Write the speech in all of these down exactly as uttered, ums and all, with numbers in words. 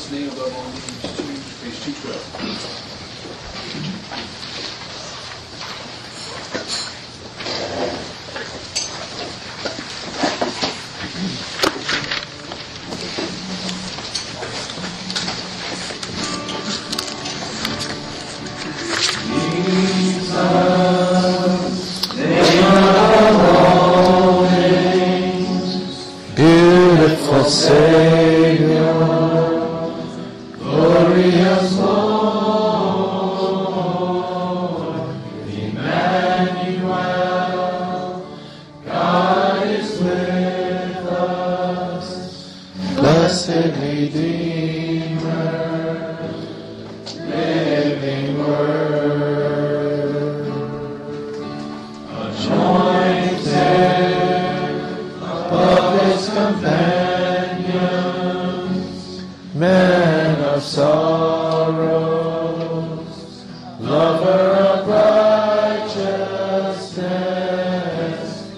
It's nailed up on page two, page two twelve. Beautiful Savior, glorious Lord, Emmanuel, God is with us, blessed Redeemer, living Word, anointed above His companions, man of sorrows, lover of righteousness,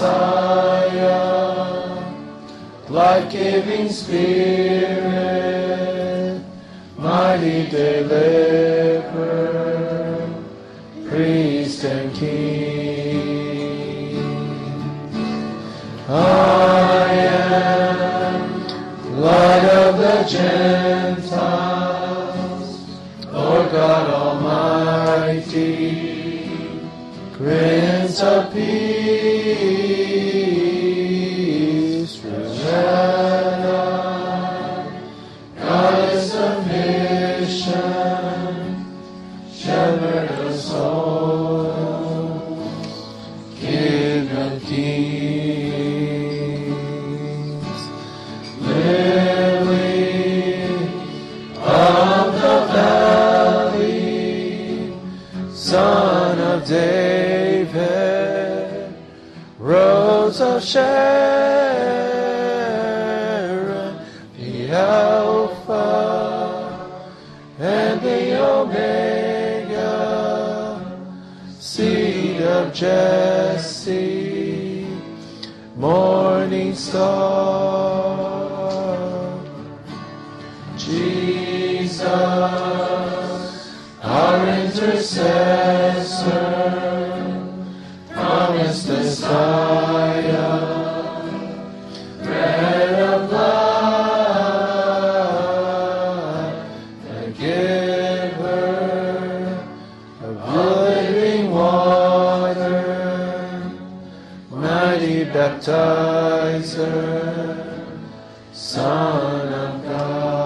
Messiah, life-giving Spirit, mighty deliverer, priest and king. I am light of the Gentiles, Lord God Almighty, Prince of Peace, Rabboni, Goddess of mission, Shepherd of souls, King of kings, Lily of the valley, Son of David, Rose of Sharon, the Alpha and the Omega, Seed of Jesse, Morning Star. Jesus, our intercessor, promised Messiah, bread of life, the giver of living water, mighty baptizer, Son of God.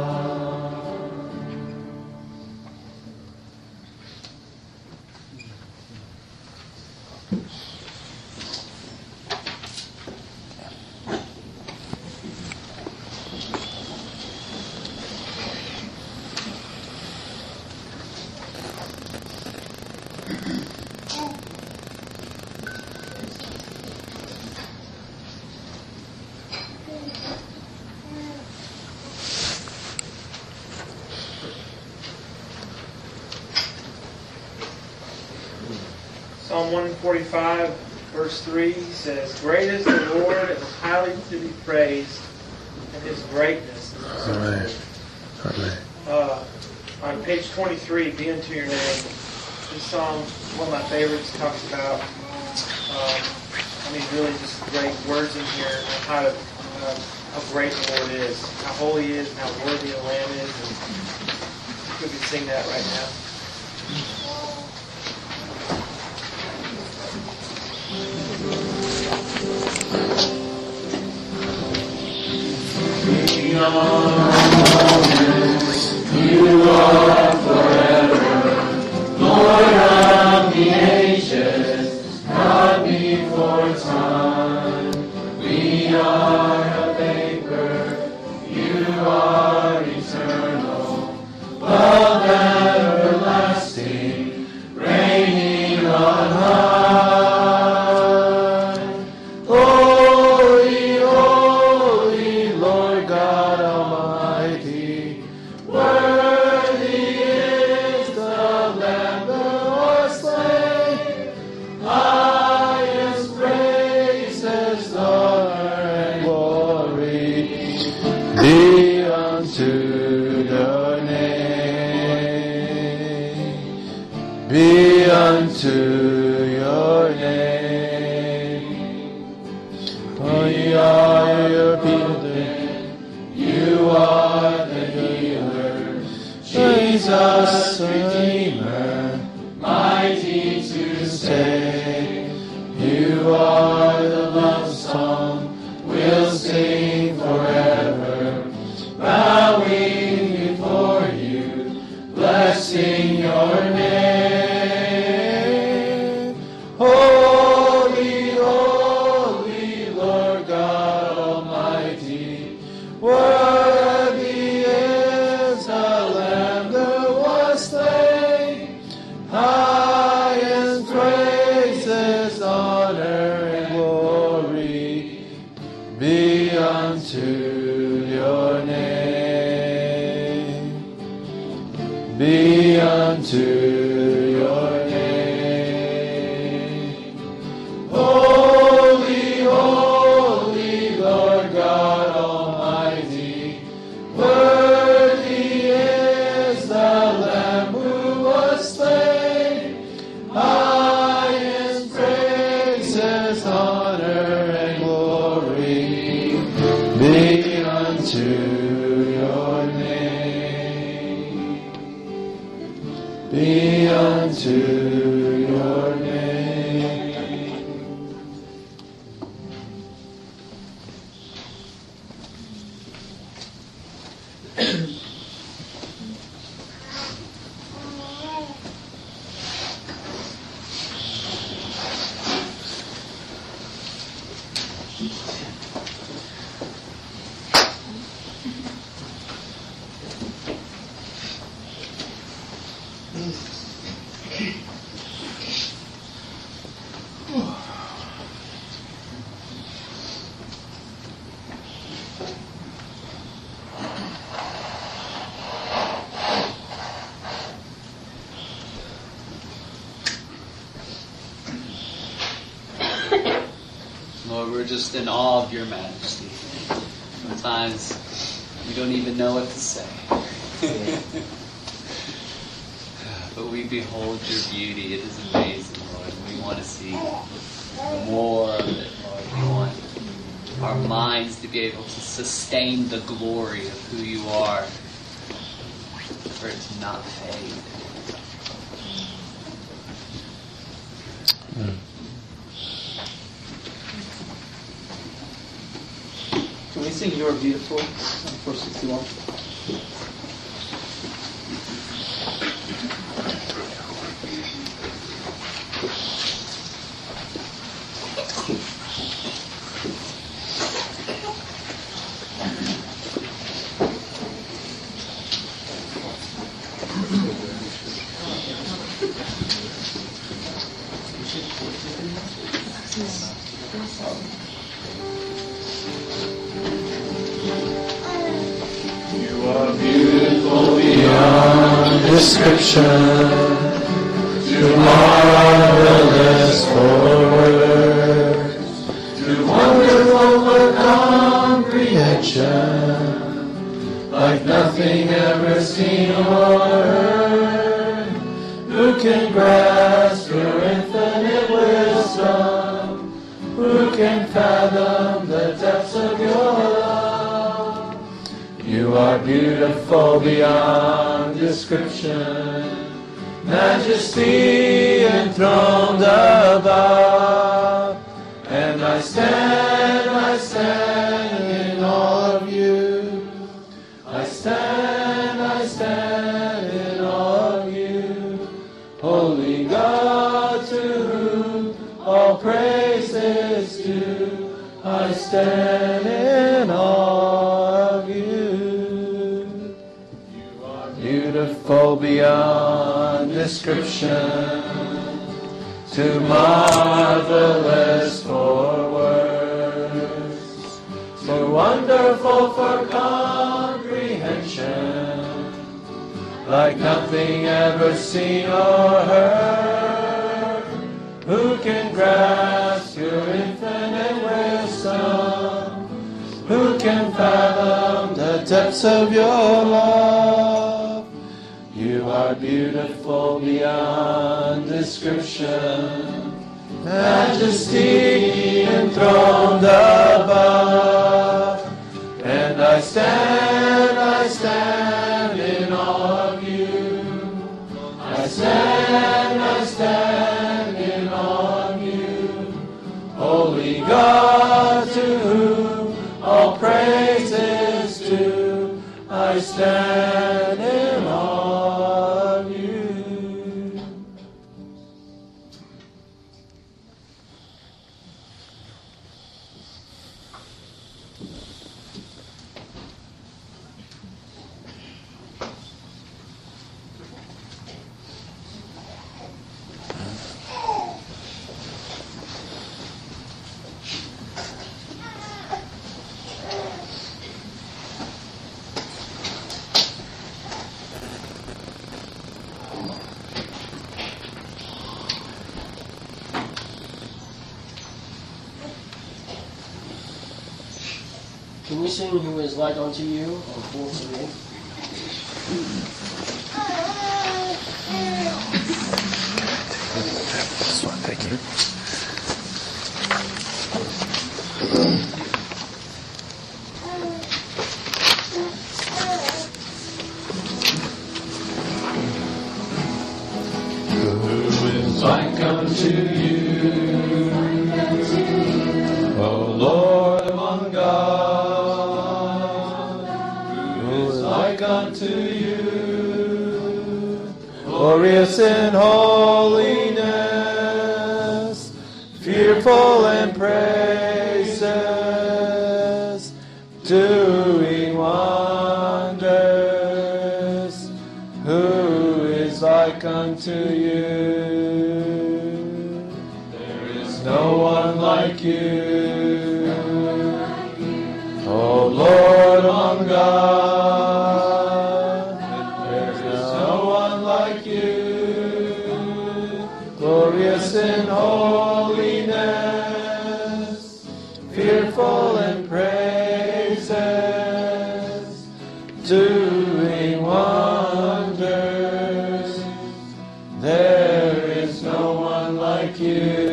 Psalm one forty-five, verse three says, "Great is the Lord and highly to be praised, and His greatness." Amen. Amen. Uh, on page twenty-three, "Be unto your name." This psalm, one of my favorites, talks about, um, I mean, really just great words in here, and how to, uh, how great the Lord is, how holy He is, and how worthy the Lamb is. And we could sing that right now. You are forever, Lord of the ages, God before time. We are a vapor, you are eternal, love everlasting, reigning on high. Holy, holy, Lord God Almighty, worthy is the Lamb that was slain. Highest praises, honor, and glory be unto unto your name. For you are your builder, you are the healer, Jesus, Redeemer, mighty to save. You are the love song we'll sing forever, bowing before you, blessing your name. Holy, holy Lord God Almighty, worthy is the Lamb that was slain. Highest praises, honor, and glory be unto your name. Be unto your name. Holy, holy Lord God Almighty, worthy is the Lamb who was slain. Highest praises, honor, and glory be unto your name. Be unto your name. Lord, we're just in awe of your majesty. Sometimes we don't even know what to say. But we behold your beauty. It is amazing, Lord. We want to see more of it, Lord. We want our minds to be able to sustain the glory of who you are, for it to not fade. Mm. Can we sing You're Beautiful on four sixty-one? Beautiful beyond description, too marvelous for words, too wonderful for comprehension, like nothing ever seen or heard. Who can grasp your infinite wisdom? Who can fathom the depths of your love? You are beautiful beyond description, majesty enthroned above. And I stand, I stand in awe of you. I stand, I stand in awe of you. Holy God, to whom all praise is due, I stand in awe of you. Beautiful beyond description, too marvelous for words, too wonderful for comprehension, like nothing ever seen or heard. Who can grasp your infinite wisdom? Who can fathom the depths of your love? You are beautiful beyond description. Majesty enthroned above. And I stand, I stand in awe of you. I stand, I stand in awe of you. Holy God, to whom all praise is due, I stand in awe of you. Can we sing Who is Like Unto You on four three? This one, thank you. Who is like unto you, O Lord among gods? Who is like unto you, glorious in holiness, fearful in praises, doing wonders? Who is like unto you? There is no one like you, O Lord among gods. There is no one like you, glorious in holiness, fearful in praises, doing wonders. There is no one like you.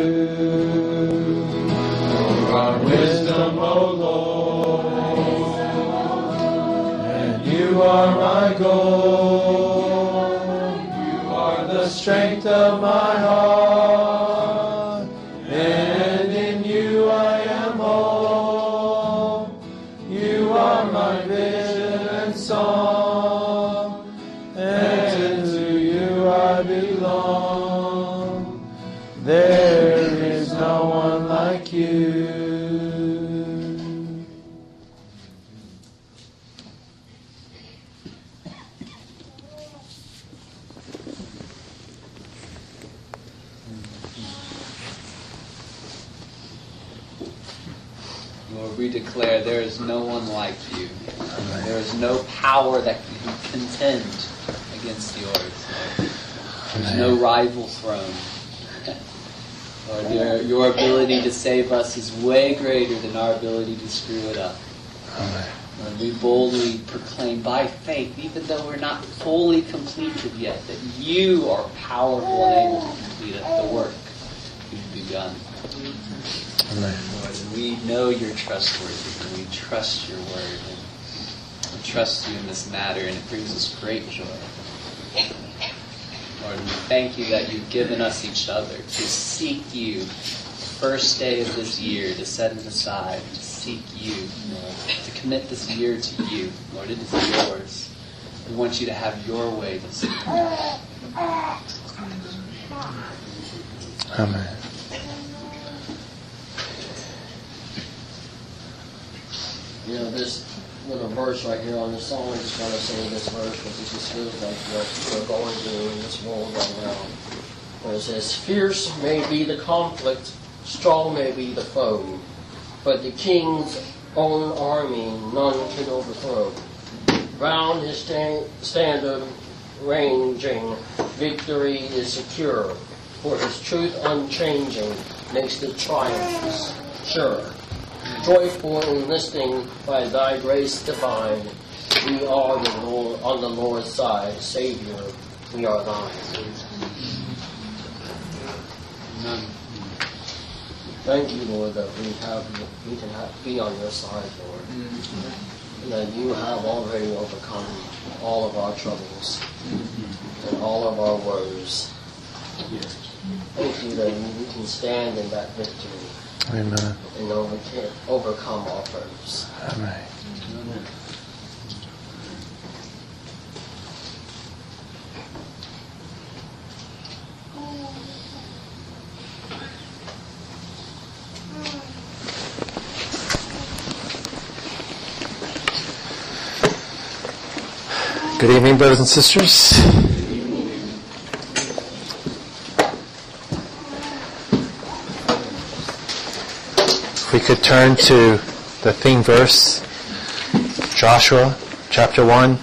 For our wisdom, O Lord, and you are my goal. You are the strength of my heart, and in you I am whole. You are my vision and song, and to you I belong. There is no one like you. Lord, we declare there is no one like you. There is no power that can contend against yours. Lord. There's no rival throne. Lord, your, your ability to save us is way greater than our ability to screw it up. Lord, we boldly proclaim by faith, even though we're not fully completed yet, that you are powerful and able to complete the work you've begun. Lord, we know you're trustworthy, and we trust your word, and we trust you in this matter, and it brings us great joy. Lord, we thank you that you've given us each other to seek you first day of this year, to set it aside, to seek you, Lord, to commit this year to you. Lord, it is yours. We want you to have your way this year. Amen. You know, this little verse right here on the song, I just want to say this verse because it just feels like what we're going through in this world right now. Where it says, fierce may be the conflict, strong may be the foe, but the king's own army none can overthrow. Round his sta- standard ranging, victory is secure, for his truth unchanging makes the triumph sure. Joyful in listening by thy grace divine, we are the Lord, on the Lord's side, Savior We are thine. Amen. Thank you, Lord, that we have we can have, be on your side, Lord. And that you have already overcome all of our troubles and all of our worries. Thank you that we can stand in that victory. Amen. And overcome, overcome our foes. Amen. Good evening, brothers and sisters. If we could turn to the theme verse, Joshua chapter one.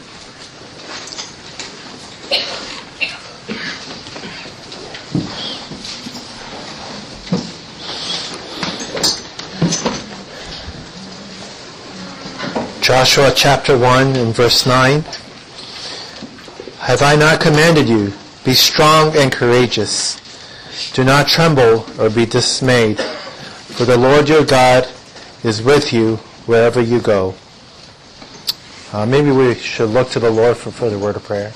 Joshua chapter one and verse nine. Have I not commanded you? Be strong and courageous. Do not tremble or be dismayed, for the Lord your God is with you wherever you go. Uh, maybe we should look to the Lord for further word of prayer.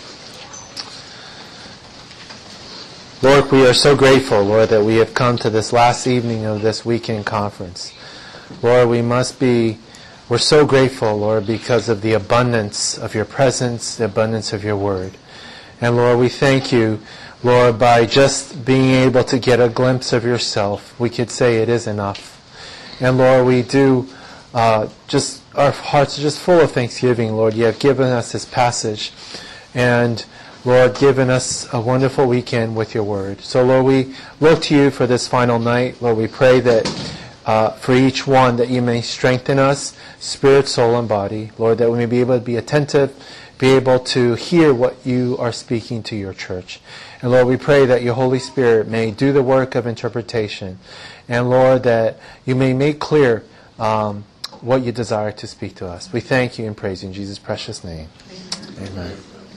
Lord, we are so grateful, Lord, that we have come to this last evening of this weekend conference. Lord, we must be, we're so grateful, Lord, because of the abundance of your presence, the abundance of your word. And Lord, we thank you, Lord, by just being able to get a glimpse of yourself, we could say it is enough. And Lord, we do, uh, just, our hearts are just full of thanksgiving, Lord. You have given us this passage. And Lord, given us a wonderful weekend with your word. So Lord, we look to you for this final night. Lord, we pray that uh, for each one that you may strengthen us, spirit, soul, and body. Lord, that we may be able to be attentive, be able to hear what you are speaking to your church. And Lord, we pray that your Holy Spirit may do the work of interpretation. And Lord, that you may make clear um, what you desire to speak to us. We thank you and praise you in Jesus' precious name. Amen.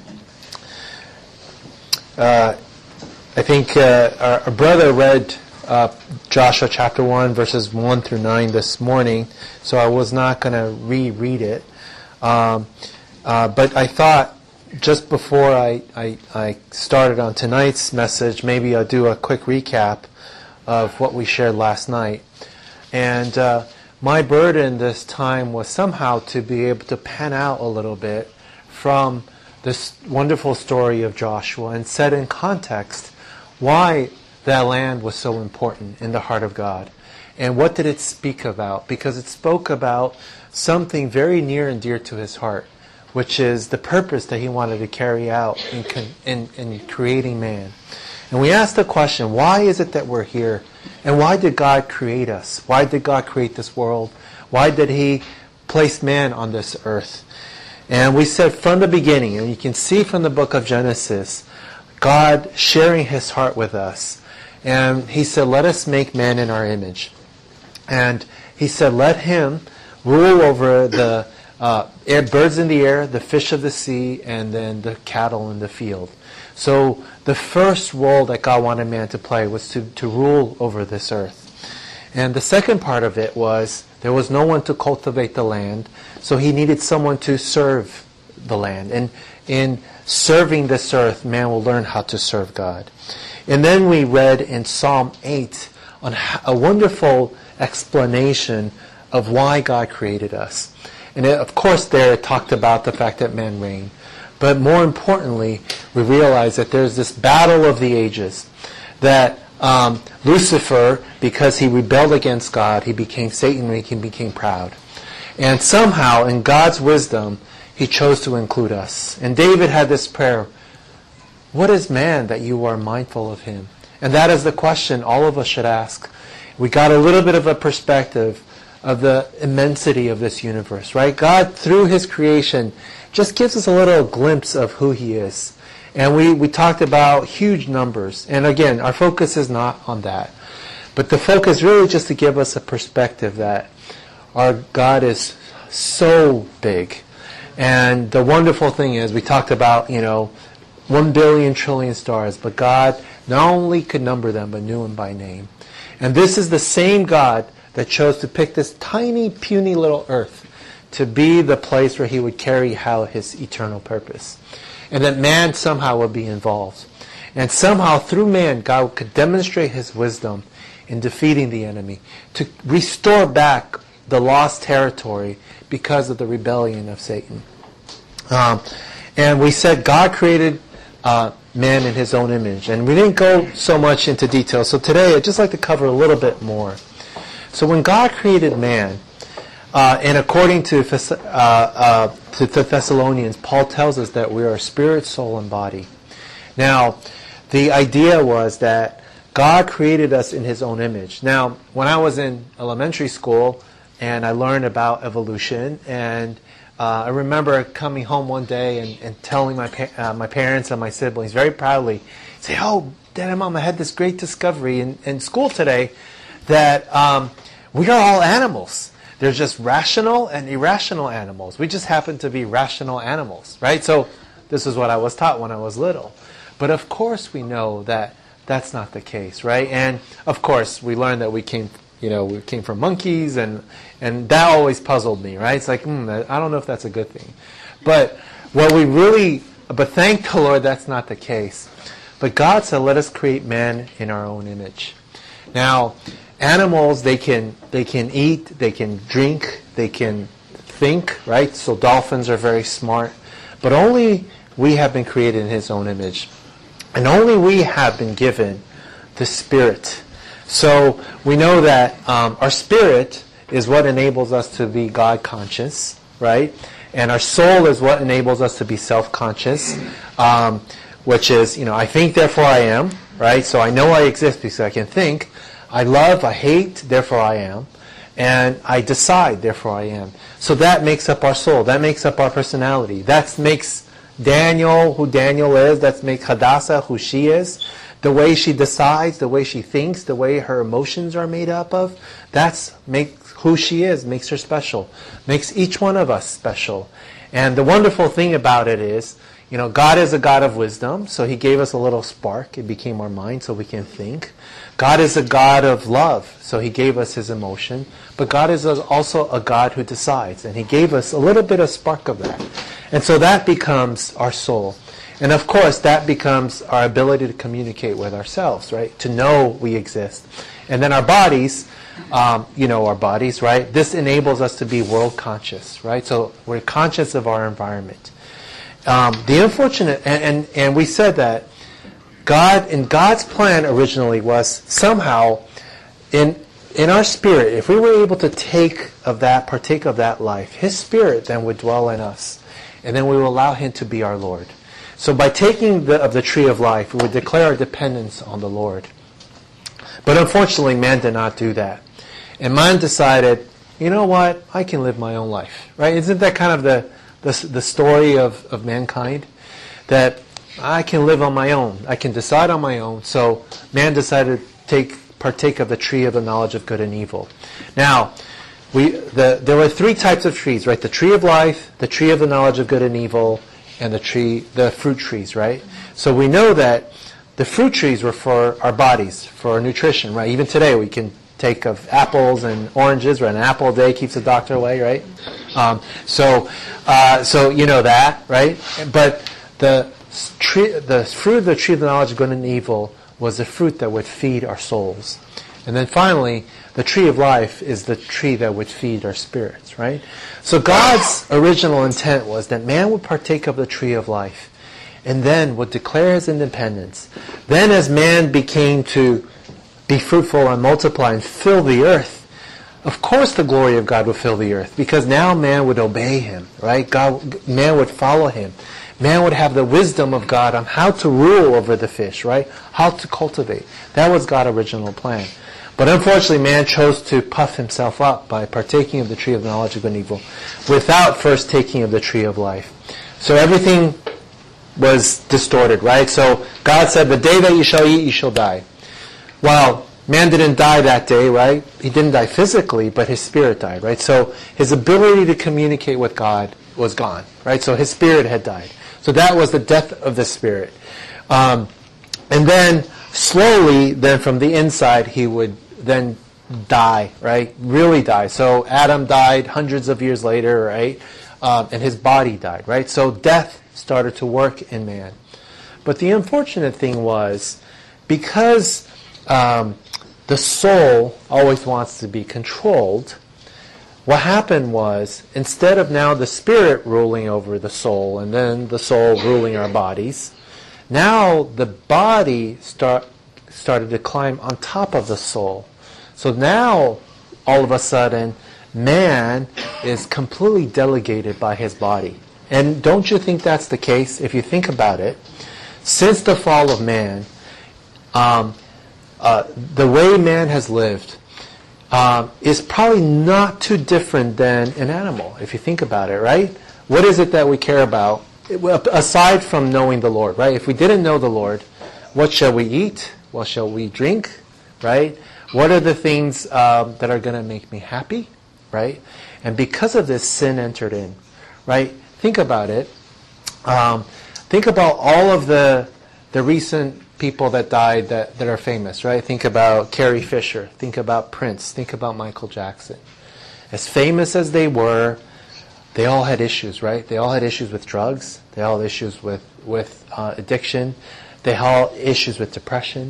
Uh, I think uh, our, our brother read uh, Joshua chapter one, verses one through nine this morning, so I was not going to reread it. Um, uh, but I thought just before I, I, I started on tonight's message, maybe I'll do a quick recap of what we shared last night. And uh, my burden this time was somehow to be able to pan out a little bit from this wonderful story of Joshua and set in context why that land was so important in the heart of God. And what did it speak about? Because it spoke about something very near and dear to his heart, which is the purpose that he wanted to carry out in, in, in creating man. And we asked the question, why is it that we're here? And why did God create us? Why did God create this world? Why did he place man on this earth? And we said from the beginning, and you can see from the book of Genesis, God sharing his heart with us. And he said, let us make man in our image. And he said, let him rule over the uh, air, birds in the air, the fish of the sea, and then the cattle in the field. So the first role that God wanted man to play was to, to rule over this earth. And the second part of it was there was no one to cultivate the land, so he needed someone to serve the land. And in serving this earth, man will learn how to serve God. And then we read in Psalm eight on a wonderful explanation of why God created us. And it, of course there it talked about the fact that man reigned. But more importantly, we realize that there's this battle of the ages. That um, Lucifer, because he rebelled against God, he became Satan and he became proud. And somehow, in God's wisdom, he chose to include us. And David had this prayer, what is man that you are mindful of him? And that is the question all of us should ask. We got a little bit of a perspective of the immensity of this universe, right? God, through his creation, just gives us a little glimpse of who he is. And we, we talked about huge numbers. And again, our focus is not on that. But the focus really just to give us a perspective that our God is so big. And the wonderful thing is, we talked about, you know, one billion trillion stars, but God not only could number them, but knew them by name. And this is the same God that chose to pick this tiny, puny little earth to be the place where he would carry out his eternal purpose. And that man somehow would be involved. And somehow through man, God could demonstrate his wisdom in defeating the enemy, to restore back the lost territory because of the rebellion of Satan. Um, and we said God created uh, man in his own image. And we didn't go so much into detail. So today I'd just like to cover a little bit more. So when God created man, uh, and according to, uh, uh, to the Thessalonians, Paul tells us that we are spirit, soul, and body. Now, the idea was that God created us in his own image. Now, when I was in elementary school and I learned about evolution, and uh, I remember coming home one day and, and telling my pa- uh, my parents and my siblings very proudly, say, "Oh, Dad and Mom, I had this great discovery in, in school today that um, we are all animals. There's just rational and irrational animals. We just happen to be rational animals," right? So this is what I was taught when I was little. But of course we know that that's not the case, right? And of course we learned that we came, you know, we came from monkeys, and and that always puzzled me, right? It's like, hmm, I don't know if that's a good thing. But what we really, but thank the Lord that's not the case. But God said, let us create man in our own image. Now, animals, they can they can eat, they can drink, they can think, right? So dolphins are very smart. But only we have been created in his own image. And only we have been given the Spirit. So we know that um, our spirit is what enables us to be God conscious, right? And our soul is what enables us to be self-conscious, um, which is, you know, I think, therefore I am, right? So I know I exist because I can think. I love, I hate, therefore I am. And I decide, therefore I am. So that makes up our soul. That makes up our personality. That makes Daniel who Daniel is. That makes Hadassah who she is. The way she decides, the way she thinks, the way her emotions are made up of, that's make who she is, makes her special. Makes each one of us special. And the wonderful thing about it is, you know, God is a God of wisdom, so he gave us a little spark. It became our mind so we can think. God is a God of love, so he gave us his emotion. But God is also a God who decides, and he gave us a little bit of spark of that. And so that becomes our soul. And of course, that becomes our ability to communicate with ourselves, right? To know we exist. And then our bodies, um, you know, our bodies, right? This enables us to be world conscious, right? So we're conscious of our environment. Um, the unfortunate, and, and, and we said that God, in God's plan originally was somehow, in in our spirit, if we were able to take of that, partake of that life, his spirit then would dwell in us. And then we will allow him to be our Lord. So by taking the, of the tree of life, we would declare our dependence on the Lord. But unfortunately, man did not do that. And man decided, you know what, I can live my own life. Right? Isn't that kind of the, the, the story of, of mankind? That I can live on my own. I can decide on my own. So man decided to take, partake of the tree of the knowledge of good and evil. Now, we the there were three types of trees, right? The tree of life, the tree of the knowledge of good and evil, and the tree, the fruit trees, right? So we know that the fruit trees were for our bodies, for our nutrition, right? Even today we can take of apples and oranges, right? An apple a day keeps the doctor away, right? Um, so, uh, so you know that, right? But the tree, the fruit of the tree of the knowledge of good and evil was the fruit that would feed our souls. And then finally, the tree of life is the tree that would feed our spirits, right? So God's original intent was that man would partake of the tree of life and then would declare his independence. Then as man became to be fruitful and multiply and fill the earth, of course the glory of God would fill the earth, because now man would obey him, right? God, man would follow him. Man would have the wisdom of God on how to rule over the fish, right? How to cultivate. That was God's original plan. But unfortunately, man chose to puff himself up by partaking of the tree of the knowledge of good and evil without first taking of the tree of life. So everything was distorted, right? So God said, the day that you shall eat, you shall die. Well, man didn't die that day, right? He didn't die physically, but his spirit died, right? So his ability to communicate with God was gone, right? So his spirit had died. So that was the death of the spirit. Um, and then slowly, then from the inside, he would then die, right? Really die. So Adam died hundreds of years later, right? Um, and his body died, right? So death started to work in man. But the unfortunate thing was, because um, the soul always wants to be controlled, what happened was, instead of now the spirit ruling over the soul and then the soul ruling our bodies, now the body start, started to climb on top of the soul. So now, all of a sudden, man is completely delegated by his body. And don't you think that's the case? If you think about it, since the fall of man, um, uh, the way man has lived um, is probably not too different than an animal, if you think about it, right? What is it that we care about, aside from knowing the Lord, right? If we didn't know the Lord, what shall we eat? What shall we drink, right? What are the things um, that are going to make me happy, right? And because of this, sin entered in, right? Think about it. Um, think about all of the the recent people that died that, that are famous, right? Think about Carrie Fisher. Think about Prince. Think about Michael Jackson. As famous as they were, they all had issues, right? They all had issues with drugs. They all had issues with, with uh, addiction. They all had issues with depression.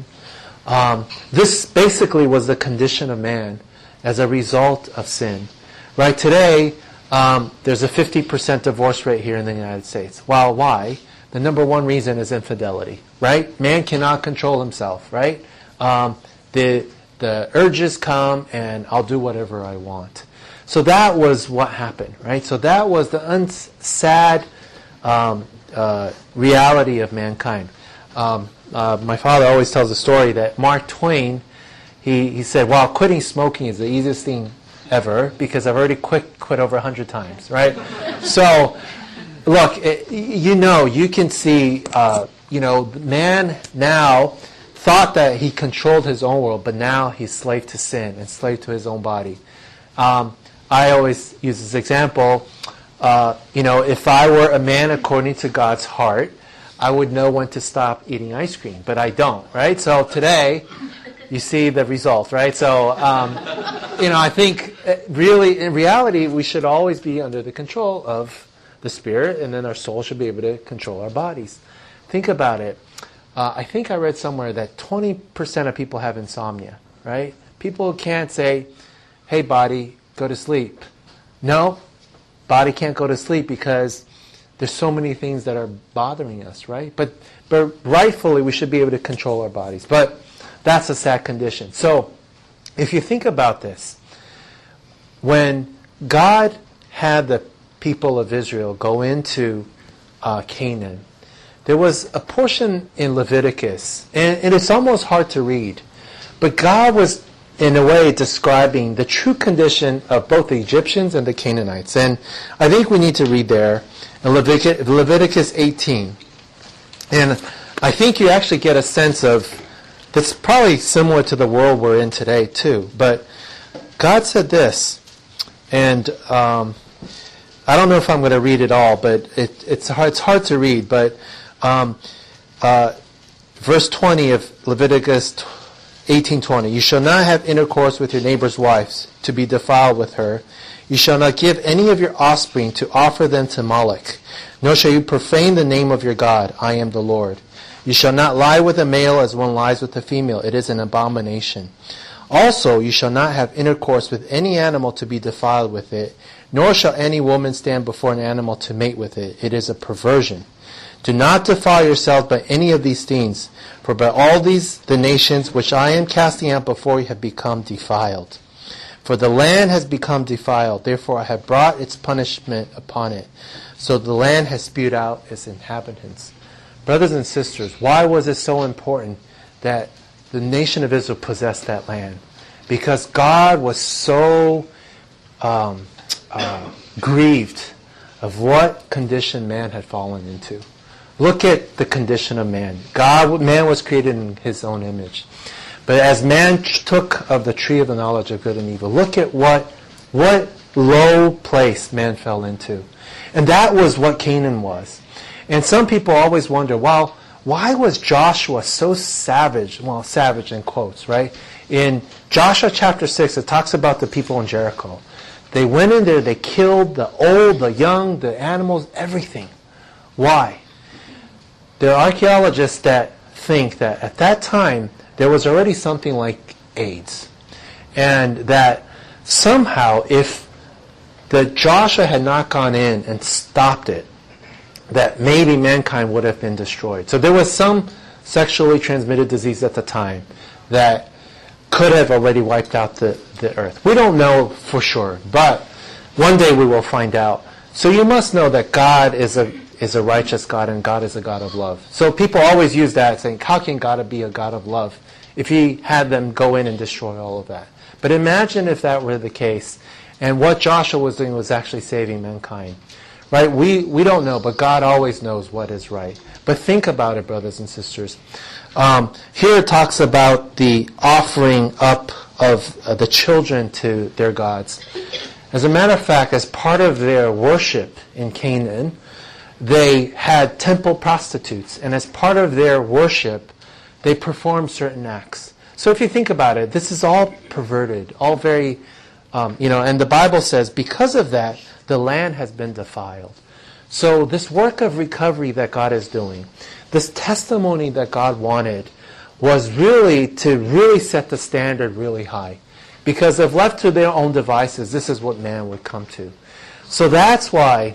Um, this basically was the condition of man as a result of sin. Right? Today, um, there's a fifty percent divorce rate here in the United States. Well, why? The number one reason is infidelity. Right? Man cannot control himself. Right? Um, the the urges come, and I'll do whatever I want. So that was what happened. Right? So that was the uns- sad um, uh, reality of mankind. Um, uh, my father always tells a story that Mark Twain, he, he said, well, quitting smoking is the easiest thing ever because I've already quit quit over a hundred times, right? So, look, it, you know, you can see, uh, you know, man now thought that he controlled his own world, but now he's slave to sin and slave to his own body. Um, I always use this example, uh, you know, if I were a man according to God's heart, I would know when to stop eating ice cream, but I don't, right? So today, you see the result, right? So, um, you know, I think really, in reality, we should always be under the control of the Spirit, and then our soul should be able to control our bodies. Think about it. Uh, I think I read somewhere that twenty percent of people have insomnia, right? People can't say, hey, body, go to sleep. No, body can't go to sleep because there's so many things that are bothering us, right? But but rightfully, we should be able to control our bodies. But that's a sad condition. So, if you think about this, when God had the people of Israel go into uh, Canaan, there was a portion in Leviticus, and, and it's almost hard to read, but God was, in a way, describing the true condition of both the Egyptians and the Canaanites. And I think we need to read there in Leviticus, Leviticus eighteen. And I think you actually get a sense of, that's probably similar to the world we're in today too. But God said this, and um, I don't know if I'm going to read it all, but it, it's hard, it's hard to read. But um, uh, verse twenty of Leviticus eighteen twenty, you shall not have intercourse with your neighbor's wives to be defiled with her. You shall not give any of your offspring to offer them to Moloch, nor shall you profane the name of your God. I am the Lord. You shall not lie with a male as one lies with a female. It is an abomination. Also, you shall not have intercourse with any animal to be defiled with it, nor shall any woman stand before an animal to mate with it. It is a perversion. Do not defile yourselves by any of these things, for by all these the nations which I am casting out before you have become defiled. For the land has become defiled, therefore I have brought its punishment upon it. So the land has spewed out its inhabitants. Brothers and sisters, why was it so important that the nation of Israel possessed that land? Because God was so um, uh, grieved of what condition man had fallen into. Look at the condition of man. God, man was created in His own image. But as man took of the tree of the knowledge of good and evil, look at what what low place man fell into. And that was what Canaan was. And some people always wonder, well, why was Joshua so savage? Well, savage in quotes, right? In Joshua chapter six, it talks about the people in Jericho. They went in there, they killed the old, the young, the animals, everything. Why? There are archaeologists that think that at that time, there was already something like AIDS. And that somehow, if the Joshua had not gone in and stopped it, that maybe mankind would have been destroyed. So there was some sexually transmitted disease at the time that could have already wiped out the, the earth. We don't know for sure, but one day we will find out. So you must know that God is a is a righteous God and God is a God of love. So people always use that, saying, how can God be a God of love if he had them go in and destroy all of that? But imagine if that were the case, and what Joshua was doing was actually saving mankind. Right? We, we don't know, but God always knows what is right. But think about it, brothers and sisters. Um, here it talks about the offering up of uh, the children to their gods. As a matter of fact, as part of their worship in Canaan, they had temple prostitutes. And as part of their worship, they performed certain acts. So if you think about it, this is all perverted, all very, um, you know, and the Bible says because of that, the land has been defiled. So this work of recovery that God is doing, this testimony that God wanted, was really to really set the standard really high. Because if left to their own devices, this is what man would come to. So that's why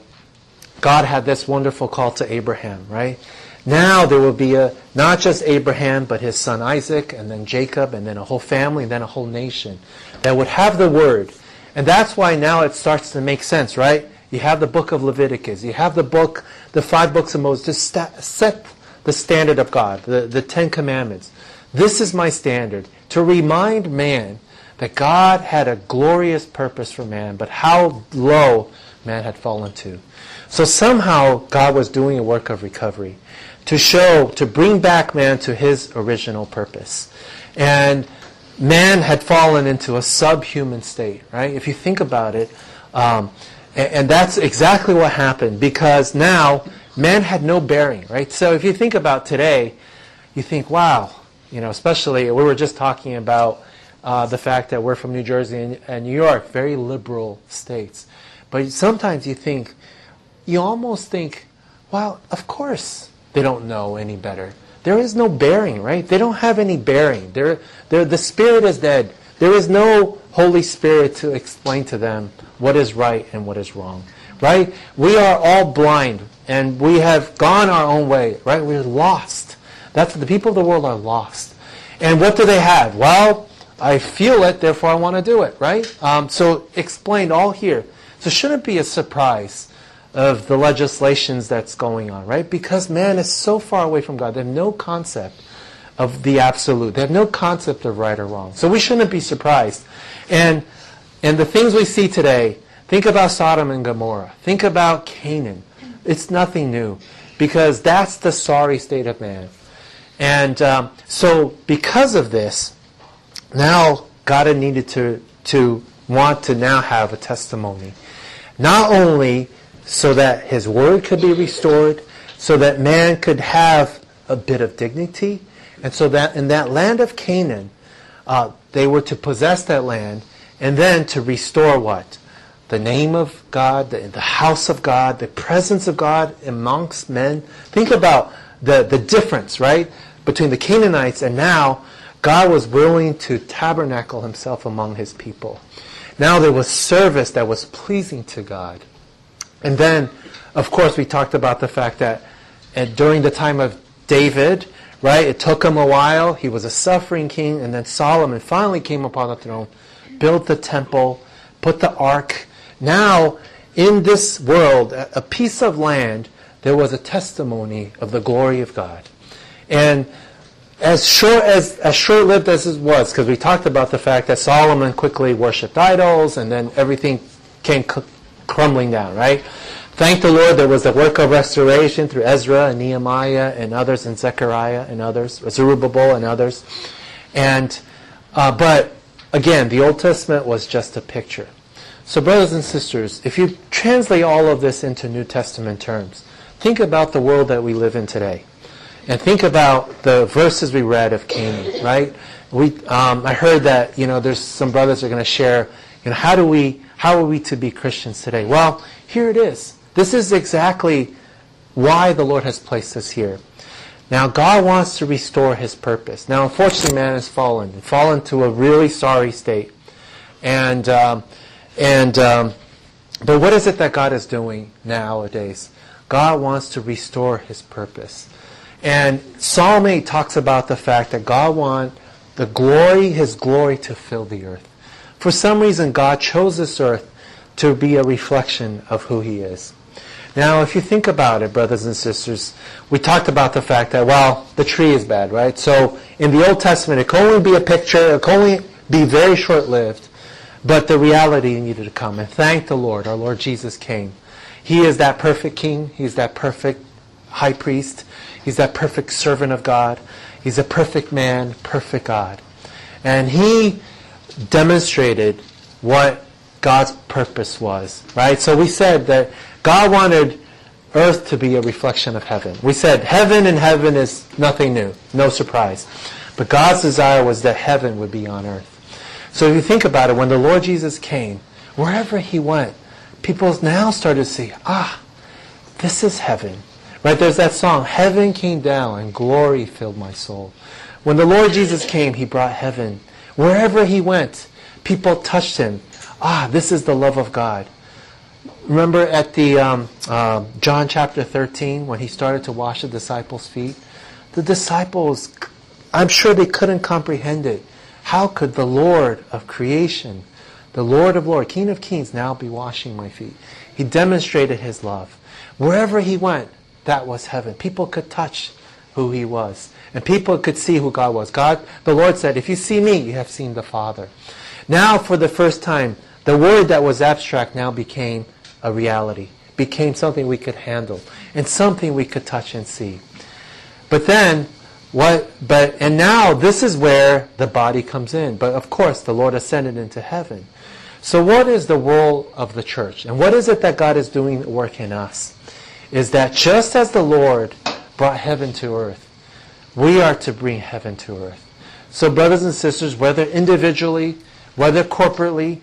God had this wonderful call to Abraham, right? Now there will be a not just Abraham, but his son Isaac, and then Jacob, and then a whole family, and then a whole nation that would have the word. And that's why now it starts to make sense, right? You have the book of Leviticus. You have the book, the five books of Moses, to sta- set the standard of God, the, the Ten Commandments. This is my standard, to remind man that God had a glorious purpose for man, but how low man had fallen to. So somehow God was doing a work of recovery to show, to bring back man to his original purpose. And man had fallen into a subhuman state, right? If you think about it, um, and, and that's exactly what happened, because now man had no bearing, right? So if you think about today, you think, wow, you know, especially we were just talking about uh, the fact that we're from New Jersey and, and New York, very liberal states. But sometimes you think, you almost think, well, of course they don't know any better. There is no bearing, right? They don't have any bearing. They're, they're, the Spirit is dead. There is no Holy Spirit to explain to them what is right and what is wrong, right? We are all blind, and we have gone our own way, right? We're lost. That's the people of the world are lost. And what do they have? Well, I feel it, therefore I want to do it, right? Um, so explained all here. So it shouldn't be a surprise of the legislations that's going on, right? Because man is so far away from God. They have no concept of the absolute. They have no concept of right or wrong. So we shouldn't be surprised. And and the things we see today, think about Sodom and Gomorrah. Think about Canaan. It's nothing new, because that's the sorry state of man. And um, so because of this, now God had needed to, to want to now have a testimony. Not only so that his word could be restored, so that man could have a bit of dignity, and so that in that land of Canaan, uh, they were to possess that land, and then to restore what? The name of God, the, the house of God, the presence of God amongst men. Think about the, the difference, right, between the Canaanites and now God was willing to tabernacle himself among his people. Now there was service that was pleasing to God. And then, of course, we talked about the fact that uh, during the time of David, right, it took him a while. He was a suffering king. And then Solomon finally came upon the throne, built the temple, put the ark. Now, in this world, a, a piece of land, there was a testimony of the glory of God. And as short as as short-lived as it was, because we talked about the fact that Solomon quickly worshipped idols, and then everything came c- crumbling down, right? Thank the Lord, there was a work of restoration through Ezra and Nehemiah and others, and Zechariah and others, Zerubbabel and others. And uh, but again, the Old Testament was just a picture. So brothers and sisters, if you translate all of this into New Testament terms, think about the world that we live in today. And think about the verses we read of Canaan, right? We, um, I heard that, you know, there's some brothers are going to share, you know, how do we, how are we to be Christians today? Well, here it is. This is exactly why the Lord has placed us here. Now, God wants to restore His purpose. Now, unfortunately, man has fallen, fallen to a really sorry state. And, um, and, um, but what is it that God is doing nowadays? God wants to restore His purpose. And Psalm eight talks about the fact that God wants the glory, His glory to fill the earth. For some reason, God chose this earth to be a reflection of who He is. Now, if you think about it, brothers and sisters, we talked about the fact that, well, the tree is bad, right? So in the Old Testament, it can only be a picture, it can only be very short-lived, but the reality needed to come. And thank the Lord, our Lord Jesus came. He is that perfect king. He's that perfect high priest. He's that perfect servant of God. He's a perfect man, perfect God. And He demonstrated what God's purpose was, right? So we said that God wanted earth to be a reflection of heaven. We said heaven and heaven is nothing new, no surprise. But God's desire was that heaven would be on earth. So if you think about it, when the Lord Jesus came, wherever He went, people now started to see, ah, this is heaven. Right, there's that song, heaven came down and glory filled my soul. When the Lord Jesus came, He brought heaven. Wherever He went, people touched Him. Ah, this is the love of God. Remember at the um, uh, John chapter thirteen, when He started to wash the disciples' feet? The disciples, I'm sure they couldn't comprehend it. How could the Lord of creation, the Lord of Lords, King of Kings, now be washing my feet? He demonstrated His love. Wherever He went, that was heaven. People could touch who He was. And people could see who God was. God, the Lord said, if you see me, you have seen the Father. Now, for the first time, the word that was abstract now became a reality. Became something we could handle. And something we could touch and see. But then, what, but, and now this is where the body comes in. But of course, the Lord ascended into heaven. So what is the role of the church? And what is it that God is doing work in us? Is that just as the Lord brought heaven to earth, we are to bring heaven to earth. So brothers and sisters, whether individually, whether corporately,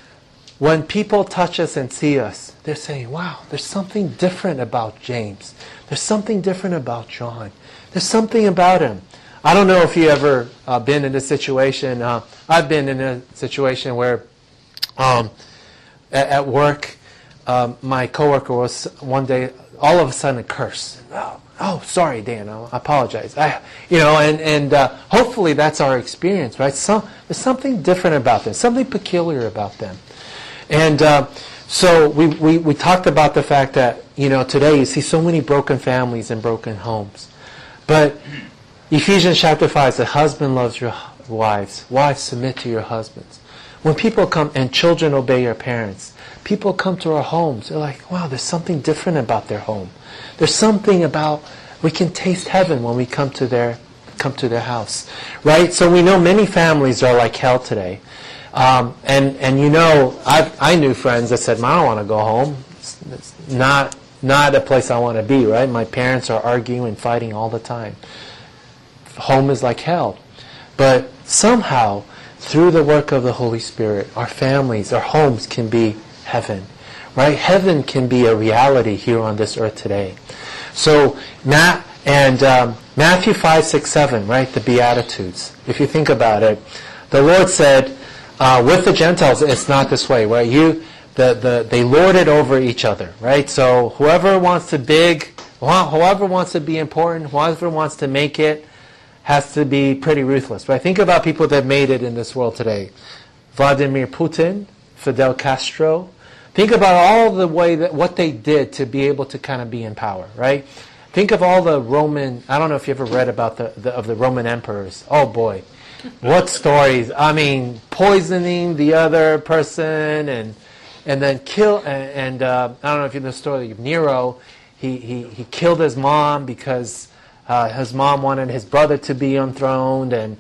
when people touch us and see us, they're saying, wow, there's something different about James. There's something different about John. There's something about him. I don't know if you ever uh, been in a situation, uh, I've been in a situation where um, at, at work, um, my coworker was one day, all of a sudden a curse. Oh, oh sorry, Dan. I apologize. I, you know, and and uh, hopefully that's our experience, right? Some, there's something different about them, something peculiar about them. And uh, so we, we we talked about the fact that, you know, today you see so many broken families and broken homes. But Ephesians chapter five says, husband loves your wives. Wives, submit to your husbands. When people come, and children obey your parents, people come to our homes, they're like, wow, there's something different about their home. There's something about, we can taste heaven when we come to their come to their house. Right? So we know many families are like hell today. Um, and, and you know, I I knew friends that said, I don't want to go home. It's, it's not, not a place I want to be, right? My parents are arguing and fighting all the time. Home is like hell. But somehow, through the work of the Holy Spirit, our families, our homes can be heaven, right? Heaven can be a reality here on this earth today. So, Matt and um, Matthew five, six, seven, right? The Beatitudes. If you think about it, the Lord said, uh, with the Gentiles, it's not this way, right? You, the the they lord it over each other, right? So whoever wants to big, whoever wants to be important, whoever wants to make it, has to be pretty ruthless, right? Think about people that made it in this world today. Vladimir Putin, Fidel Castro. Think about all the way that what they did to be able to kind of be in power, right? Think of all the Roman, I don't know if you ever read about the, the of the Roman emperors. Oh boy. What stories. I mean, poisoning the other person and and then kill, and, and uh, I don't know if you know the story of Nero. He, he, he killed his mom because Uh, his mom wanted his brother to be enthroned, and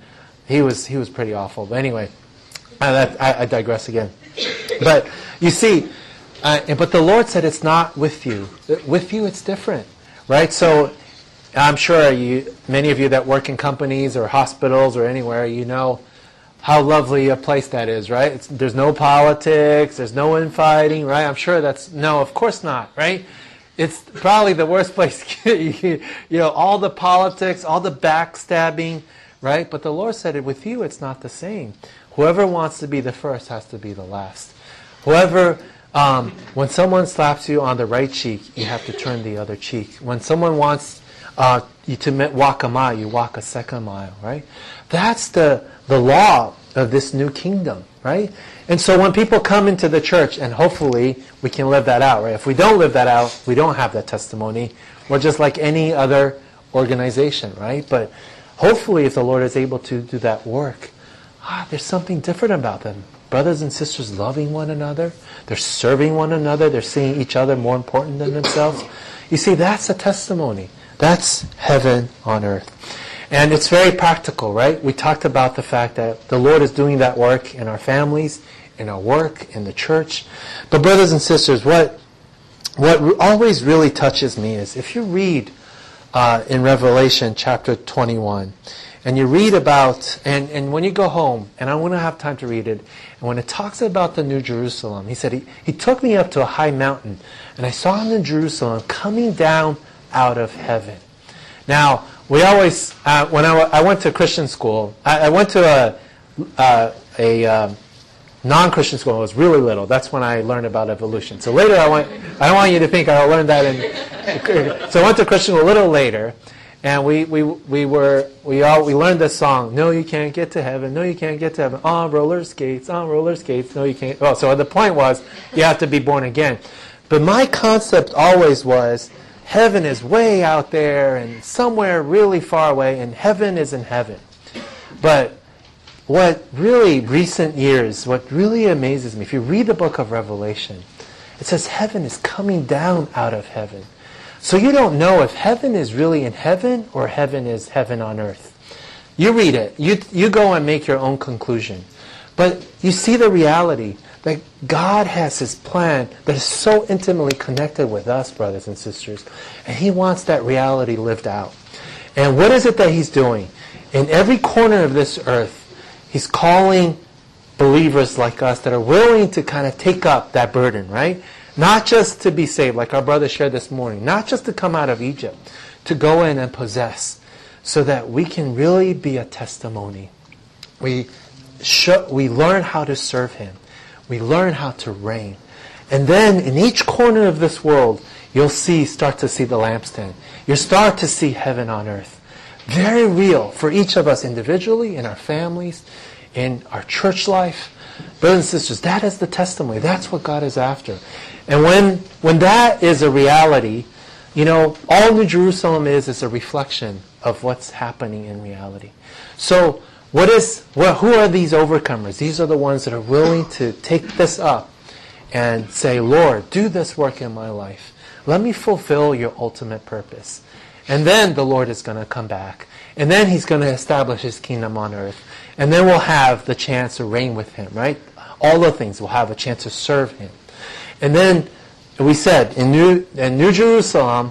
he was he was pretty awful. But anyway, I, that, I, I digress again. But you see, uh, but the Lord said it's not with you. With you, it's different, right? So I'm sure you, many of you that work in companies or hospitals or anywhere, you know how lovely a place that is, right? It's, there's no politics, there's no infighting, right? I'm sure that's, no, of course not, right? It's probably the worst place, you know, all the politics, all the backstabbing, right? But the Lord said it with you, it's not the same. Whoever wants to be the first has to be the last. Whoever, um, when someone slaps you on the right cheek, you have to turn the other cheek. When someone wants uh, you to walk a mile, you walk a second mile, right? That's the the law of this new kingdom, right? And so when people come into the church, and hopefully we can live that out, right? If we don't live that out, we don't have that testimony. We're just like any other organization, right? But hopefully if the Lord is able to do that work, ah, there's something different about them. Brothers and sisters loving one another. They're serving one another. They're seeing each other more important than themselves. You see, that's a testimony. That's heaven on earth. And it's very practical, right? We talked about the fact that the Lord is doing that work in our families, in our work, in the church. But brothers and sisters, what what always really touches me is if you read uh, in Revelation chapter twenty-one, and you read about, and, and when you go home, and I want to have time to read it, and when it talks about the New Jerusalem, he said, he, he took me up to a high mountain, and I saw the New Jerusalem coming down out of heaven. Now, we always, uh, when I, I went to Christian school, I, I went to a, uh, a um, non-Christian school. I was really little. That's when I learned about evolution. So later I went, I don't want you to think I learned that in, so I went to Christian school a little later, and we, we, we were, we all, we learned this song, no, you can't get to heaven, no, you can't get to heaven, on roller skates, on roller skates, no, you can't. Well, so the point was, you have to be born again. But my concept always was, heaven is way out there and somewhere really far away, and heaven is in heaven. But what really, recent years, what really amazes me, if you read the book of Revelation, it says heaven is coming down out of heaven. So you don't know if heaven is really in heaven or heaven is heaven on earth. You read it. You, you go and make your own conclusion. But you see the reality that God has His plan that is so intimately connected with us, brothers and sisters. And He wants that reality lived out. And what is it that He's doing? In every corner of this earth, He's calling believers like us that are willing to kind of take up that burden, right? Not just to be saved, like our brother shared this morning. Not just to come out of Egypt. To go in and possess. So that we can really be a testimony. We, show, we learn how to serve Him. We learn how to reign. And then in each corner of this world, you'll see, start to see the lampstand. You'll start to see heaven on earth. Very real for each of us individually, in our families, in our church life. Brothers and sisters, that is the testimony. That's what God is after. And when when that is a reality, you know, all New Jerusalem is is a reflection of what's happening in reality. So, What is? Well, who are these overcomers? These are the ones that are willing to take this up and say, Lord, do this work in my life. Let me fulfill your ultimate purpose. And then the Lord is going to come back. And then He's going to establish His kingdom on earth. And then we'll have the chance to reign with Him, right? All the things. We'll have a chance to serve Him. And then we said, in New, in New Jerusalem,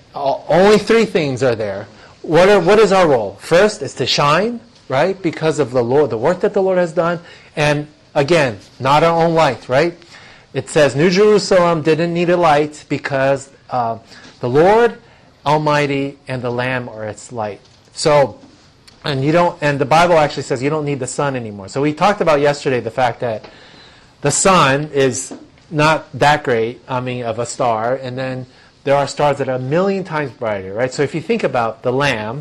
only three things are there. What are, what is our role? First is to shine. Right? Because of the Lord, the work that the Lord has done. And again, not our own light, right? It says New Jerusalem didn't need a light because uh, the Lord Almighty and the Lamb are its light. So, and you don't, and the Bible actually says you don't need the sun anymore. So we talked about yesterday the fact that the sun is not that great, I mean, of a star, and then there are stars that are a million times brighter, right? So if you think about the Lamb,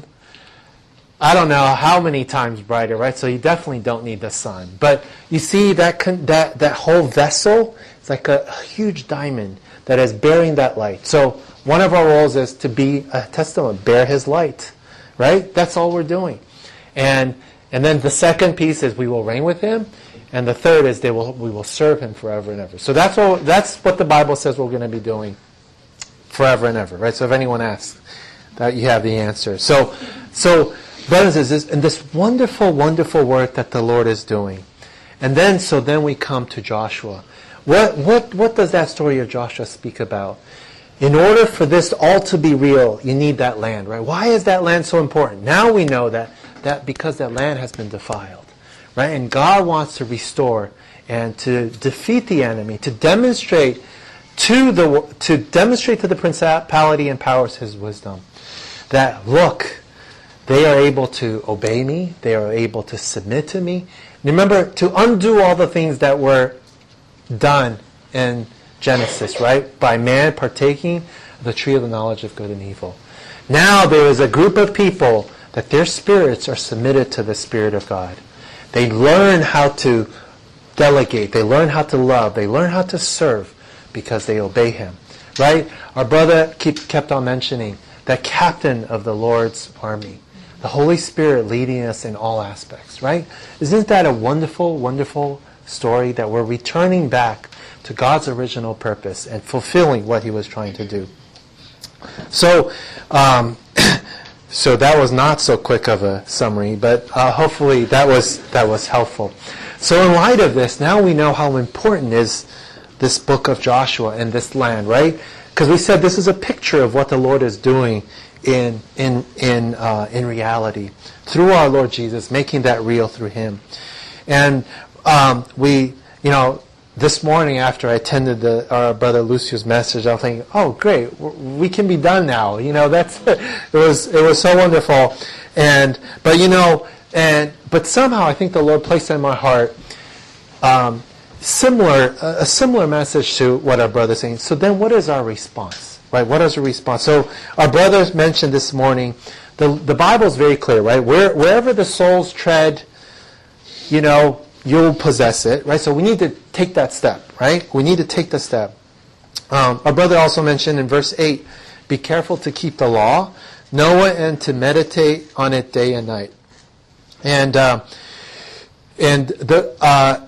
I don't know how many times brighter, right? So you definitely don't need the sun. But you see that con- that that whole vessel, it's like a, a huge diamond that is bearing that light. So one of our roles is to be a testimony, bear His light, right? That's all we're doing. And and then the second piece is we will reign with Him, and the third is they will we will serve Him forever and ever. So that's what that's what the Bible says we're going to be doing forever and ever, right? So if anyone asks, that you have the answer. So so. brothers and sisters, in this wonderful, wonderful work that the Lord is doing. And then, so then we come to Joshua. What, what, what does that story of Joshua speak about? In order for this all to be real, you need that land, right? Why is that land so important? Now we know that, that because that land has been defiled, right? And God wants to restore and to defeat the enemy, to demonstrate to the to demonstrate to the principality and powers His wisdom. That look, they are able to obey me, they are able to submit to me. Remember, to undo all the things that were done in Genesis, right? By man partaking of the tree of the knowledge of good and evil. Now there is a group of people that their spirits are submitted to the Spirit of God. They learn how to delegate. They learn how to love. They learn how to serve because they obey Him. Right? Our brother keep, kept on mentioning that captain of the Lord's army. The Holy Spirit leading us in all aspects. Right? Isn't that a wonderful, wonderful story that we're returning back to God's original purpose and fulfilling what He was trying to do? So, um, so that was not so quick of a summary, but uh, hopefully that was that was helpful. So, in light of this, now we know how important is this book of Joshua and this land, right? Because we said this is a picture of what the Lord is doing in in in uh, in reality through our Lord Jesus, making that real through Him. And um, we, you know. This morning, after I attended the, our brother Lucio's message, I was thinking, "Oh, great, we can be done now." You know, that's it was it was so wonderful, and but you know, and but somehow I think the Lord placed in my heart um, similar a, a similar message to what our brother's saying. So then, what is our response, right? What is our response? So our brothers mentioned this morning, the the Bible is very clear, right? Where wherever the souls tread, you know, you'll possess it, right? So we need to take that step, right? We need to take the step. Um, our brother also mentioned in verse eight, be careful to keep the law, know it, and to meditate on it day and night. And uh, and the uh,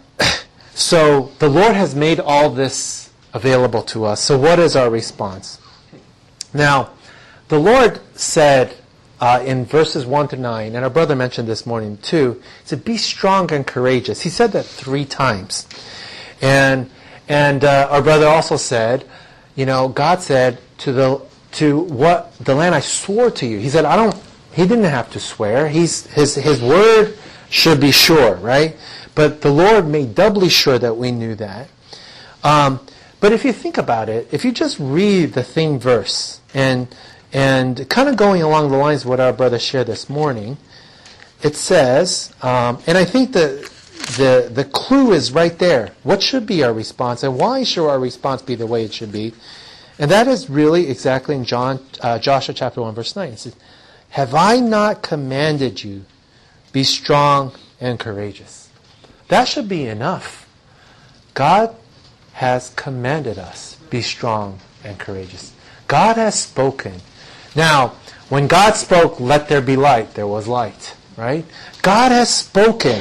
so the Lord has made all this available to us. So what is our response? Now, the Lord said, Uh, in verses one to nine, and our brother mentioned this morning too, he said, be strong and courageous. He said that three times. And and uh, our brother also said, you know, God said to the to what the land I swore to you. He said, I don't he didn't have to swear. He's his his word should be sure, right? But the Lord made doubly sure that we knew that. Um, but if you think about it, if you just read the theme verse and And kind of going along the lines of what our brother shared this morning, it says, um, and I think the, the the clue is right there. What should be our response, and why should our response be the way it should be? And that is really exactly in John, uh, Joshua chapter one, verse nine. It says, have I not commanded you, be strong and courageous? That should be enough. God has commanded us, be strong and courageous. God has spoken. Now, when God spoke, let there be light, there was light, right? God has spoken.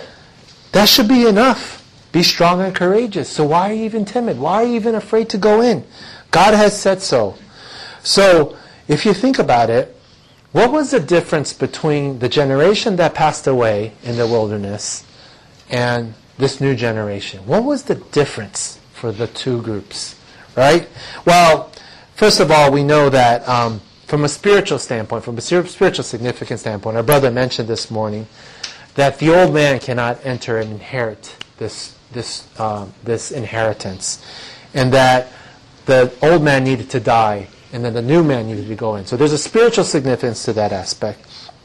That should be enough. Be strong and courageous. So why are you even timid? Why are you even afraid to go in? God has said so. So, if you think about it, what was the difference between the generation that passed away in the wilderness and this new generation? What was the difference for the two groups, right? Well, first of all, we know that um, from a spiritual standpoint, from a spiritual significance standpoint, our brother mentioned this morning that the old man cannot enter and inherit this this um, this inheritance, and that the old man needed to die, and then the new man needed to go in. So there's a spiritual significance to that aspect.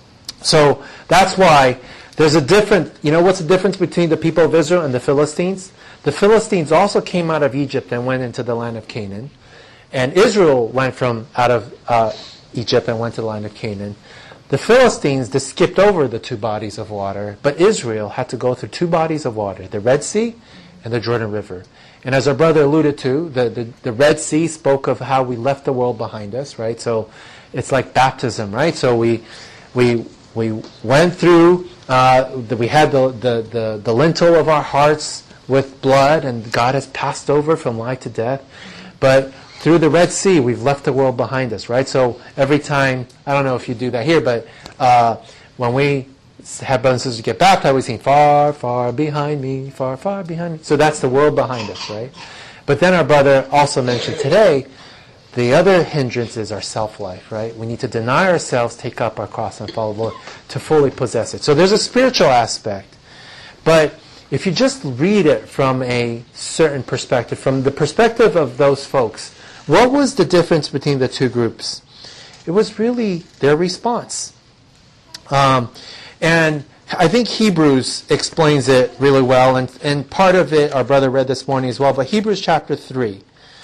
So that's why there's a different. You know what's the difference between the people of Israel and the Philistines? The Philistines also came out of Egypt and went into the land of Canaan. And Israel went from out of uh, Egypt and went to the land of Canaan. The Philistines just skipped over the two bodies of water, but Israel had to go through two bodies of water, the Red Sea and the Jordan River. And as our brother alluded to, the, the, the Red Sea spoke of how we left the world behind us, right? So it's like baptism, right? So we we we went through, uh, the, we had the, the, the, the lintel of our hearts with blood, and God has passed over from life to death. But through the Red Sea, we've left the world behind us, right? So every time, I don't know if you do that here, but uh, when we have brothers and sisters get baptized, we sing, far, far behind me, far, far behind me. So that's the world behind us, right? But then our brother also mentioned today, the other hindrance is our self-life, right? We need to deny ourselves, take up our cross, and follow the Lord to fully possess it. So there's a spiritual aspect. But if you just read it from a certain perspective, from the perspective of those folks, what was the difference between the two groups? It was really their response. Um, and I think Hebrews explains it really well, and, and part of it our brother read this morning as well, but Hebrews chapter three.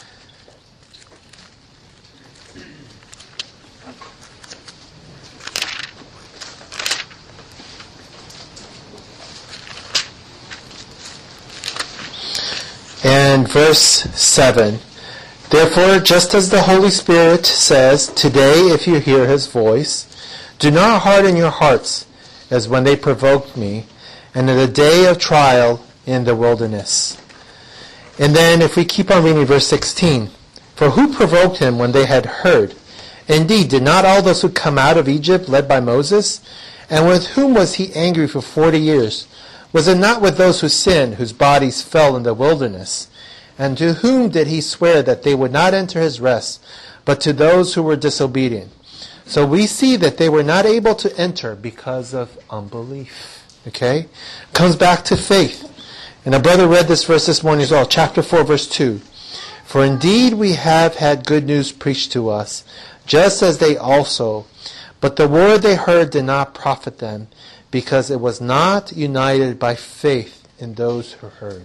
And verse seven, therefore, just as the Holy Spirit says, today if you hear his voice, do not harden your hearts as when they provoked me, and in the day of trial in the wilderness. And then if we keep on reading verse sixteen, for who provoked him when they had heard? Indeed, did not all those who come out of Egypt led by Moses? And with whom was he angry for forty years? Was it not with those who sinned, whose bodies fell in the wilderness? And to whom did he swear that they would not enter his rest, but to those who were disobedient? So we see that they were not able to enter because of unbelief. Okay? Comes back to faith. And our brother read this verse this morning as well, chapter four, verse two. For indeed we have had good news preached to us, just as they also. But the word they heard did not profit them, because it was not united by faith in those who heard.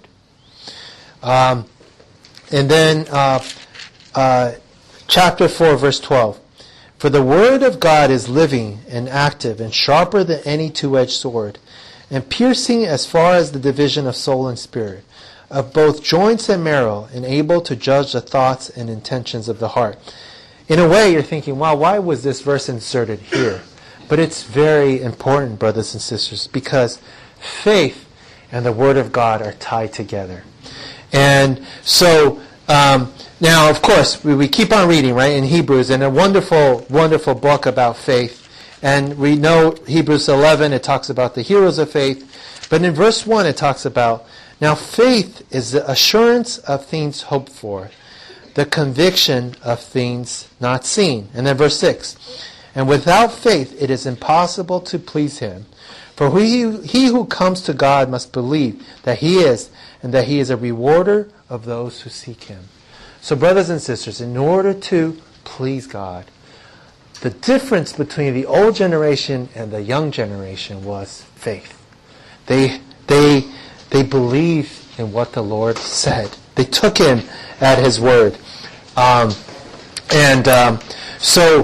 Um, and then uh, uh, chapter four, verse twelve. For the word of God is living and active and sharper than any two-edged sword, and piercing as far as the division of soul and spirit, of both joints and marrow, and able to judge the thoughts and intentions of the heart. In a way, you're thinking, wow, why was this verse inserted here? But it's very important, brothers and sisters, because faith and the Word of God are tied together. And so, um, now, of course, we, we keep on reading, right, in Hebrews, and a wonderful, wonderful book about faith. And we know Hebrews eleven, it talks about the heroes of faith. But in verse one, it talks about, now faith is the assurance of things hoped for, the conviction of things not seen. And then verse six, and without faith it is impossible to please him. For he, he who comes to God must believe that he is, and that he is a rewarder of those who seek him. So brothers and sisters, in order to please God, the difference between the old generation and the young generation was faith. They, they, they believed in what the Lord said. They took him at his word. Um, and um, so,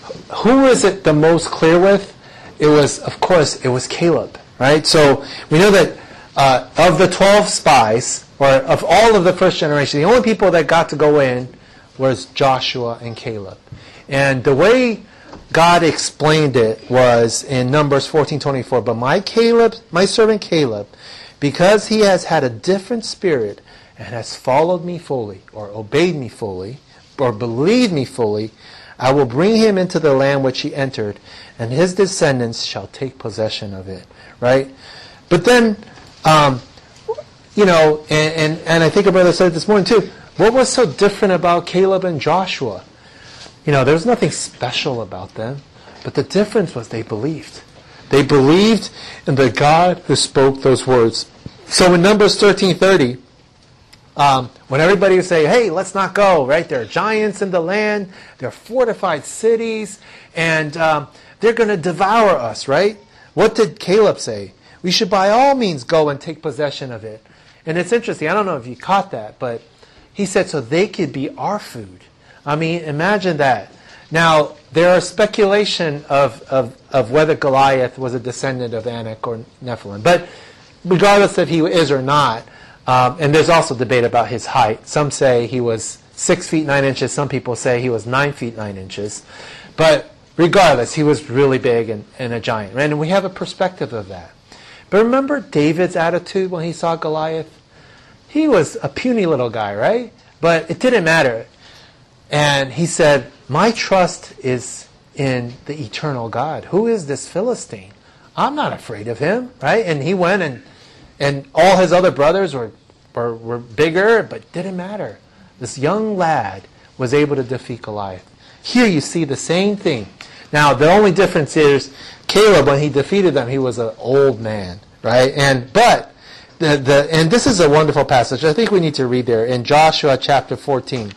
who is it the most clear with? It was, of course, it was Caleb, right? So we know that uh, of the twelve spies, or of all of the first generation, the only people that got to go in was Joshua and Caleb. And the way God explained it was in Numbers fourteen twenty-four. But my Caleb, my servant Caleb, because he has had a different spirit and has followed me fully, or obeyed me fully, or believed me fully, I will bring him into the land which he entered, and his descendants shall take possession of it. Right? But then, um, you know, and, and, and I think a brother said it this morning too, what was so different about Caleb and Joshua? You know, there was nothing special about them, but the difference was they believed. They believed in the God who spoke those words. So in Numbers thirteen thirty, um, when everybody would say, hey, let's not go, right? There are giants in the land, there are fortified cities, and um, they're going to devour us, right? What did Caleb say? We should by all means go and take possession of it. And it's interesting, I don't know if you caught that, but he said so they could be our food. I mean, imagine that. Now, there are speculation of, of, of whether Goliath was a descendant of Anak or Nephilim. But regardless if he is or not, um, and there's also debate about his height. Some say he was six feet nine inches. Some people say he was nine feet nine inches. But regardless, he was really big and, and a giant. Right? And we have a perspective of that. But remember David's attitude when he saw Goliath? He was a puny little guy, right? But it didn't matter. And he said, my trust is in the eternal God. Who is this Philistine? I'm not afraid of him, right? And he went and and all his other brothers were, were, were bigger, but it didn't matter. This young lad was able to defeat Goliath. Here you see the same thing. Now, the only difference is Caleb, when he defeated them, he was an old man, right? And but the the and this is a wonderful passage. I think we need to read there in Joshua chapter fourteen.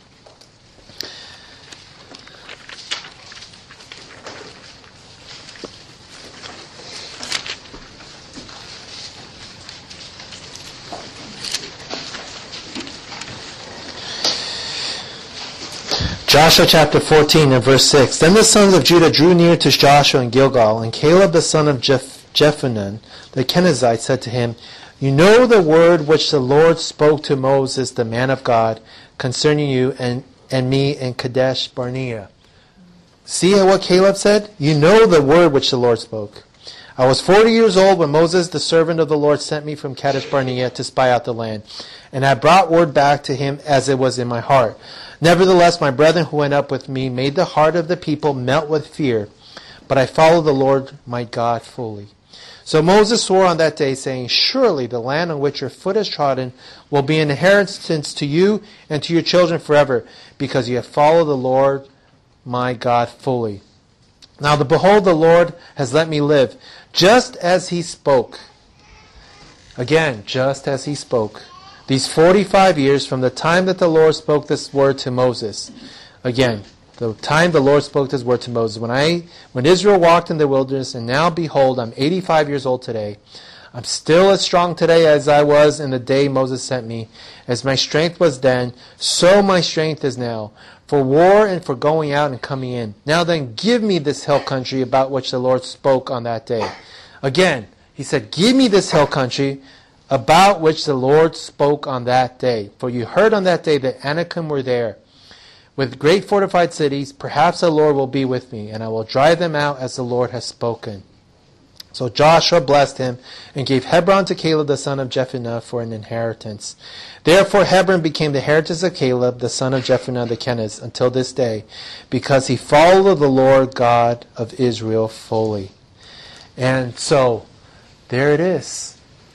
Joshua chapter fourteen and verse six. Then the sons of Judah drew near to Joshua in Gilgal, and Caleb the son of Jeph- Jephunneh the Kenizzite said to him, You know the word which the Lord spoke to Moses, the man of God, concerning you and, and me in Kadesh Barnea. See what Caleb said? You know the word which the Lord spoke. I was forty years old when Moses, the servant of the Lord, sent me from Kadesh Barnea to spy out the land. And I brought word back to him as it was in my heart. Nevertheless, my brethren who went up with me made the heart of the people melt with fear. But I followed the Lord my God fully. So Moses swore on that day, saying, Surely the land on which your foot is trodden will be an inheritance to you and to your children forever, because you have followed the Lord my God fully. Now, the, behold, the Lord has let me live, just as he spoke. Again, just as he spoke. These forty-five years from the time that the Lord spoke this word to Moses. Again, the time the Lord spoke this word to Moses. When I, when Israel walked in the wilderness, and now behold, I'm eighty-five years old today. I'm still as strong today as I was in the day Moses sent me. As my strength was then, so my strength is now, for war and for going out and coming in. Now then, give me this hill country about which the Lord spoke on that day. Again, he said, give me this hill country about which the Lord spoke on that day. For you heard on that day that Anakim were there, with great fortified cities. Perhaps the Lord will be with me, and I will drive them out as the Lord has spoken. So Joshua blessed him, and gave Hebron to Caleb the son of Jephunneh for an inheritance. Therefore Hebron became the inheritance of Caleb the son of Jephunneh the Keniz until this day, because he followed the Lord God of Israel fully. And so, there it is.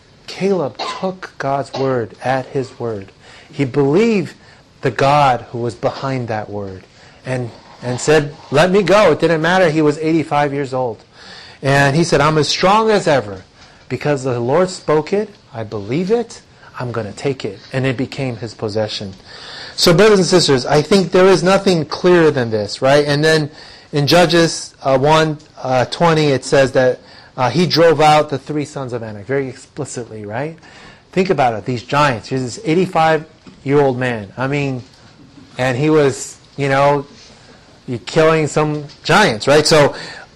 Caleb took God's word at his word. He believed the God who was behind that word, and and said, let me go. It didn't matter. He was eighty-five years old. And he said, I'm as strong as ever. Because the Lord spoke it, I believe it, I'm going to take it. And it became his possession. So brothers and sisters, I think there is nothing clearer than this, right? And then in Judges uh, one twenty, it says that uh, he drove out the three sons of Anak, very explicitly, right? Think about it, these giants. Here's this eighty-five-year-old man. I mean, and he was, you know, killing some giants, right? So,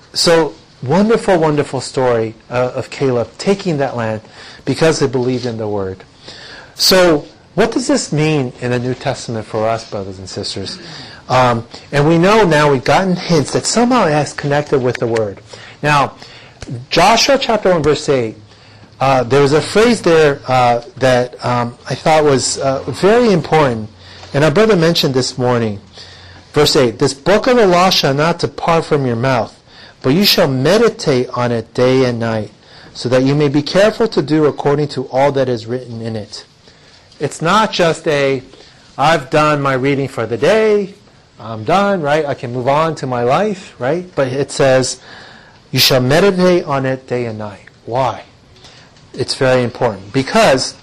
so wonderful, wonderful story uh, of Caleb taking that land because he believed in the word. So, what does this mean in the New Testament for us, brothers and sisters? Um, and we know now, we've gotten hints that somehow it has connected with the word. Now, Joshua chapter one, verse eight, uh, there was a phrase there uh, that um, I thought was uh, very important. And our brother mentioned this morning. Verse eight, this book of the law shall not depart from your mouth, but you shall meditate on it day and night, so that you may be careful to do according to all that is written in it. It's not just a, I've done my reading for the day, I'm done, right? I can move on to my life, right? But it says, you shall meditate on it day and night. Why? It's very important. Because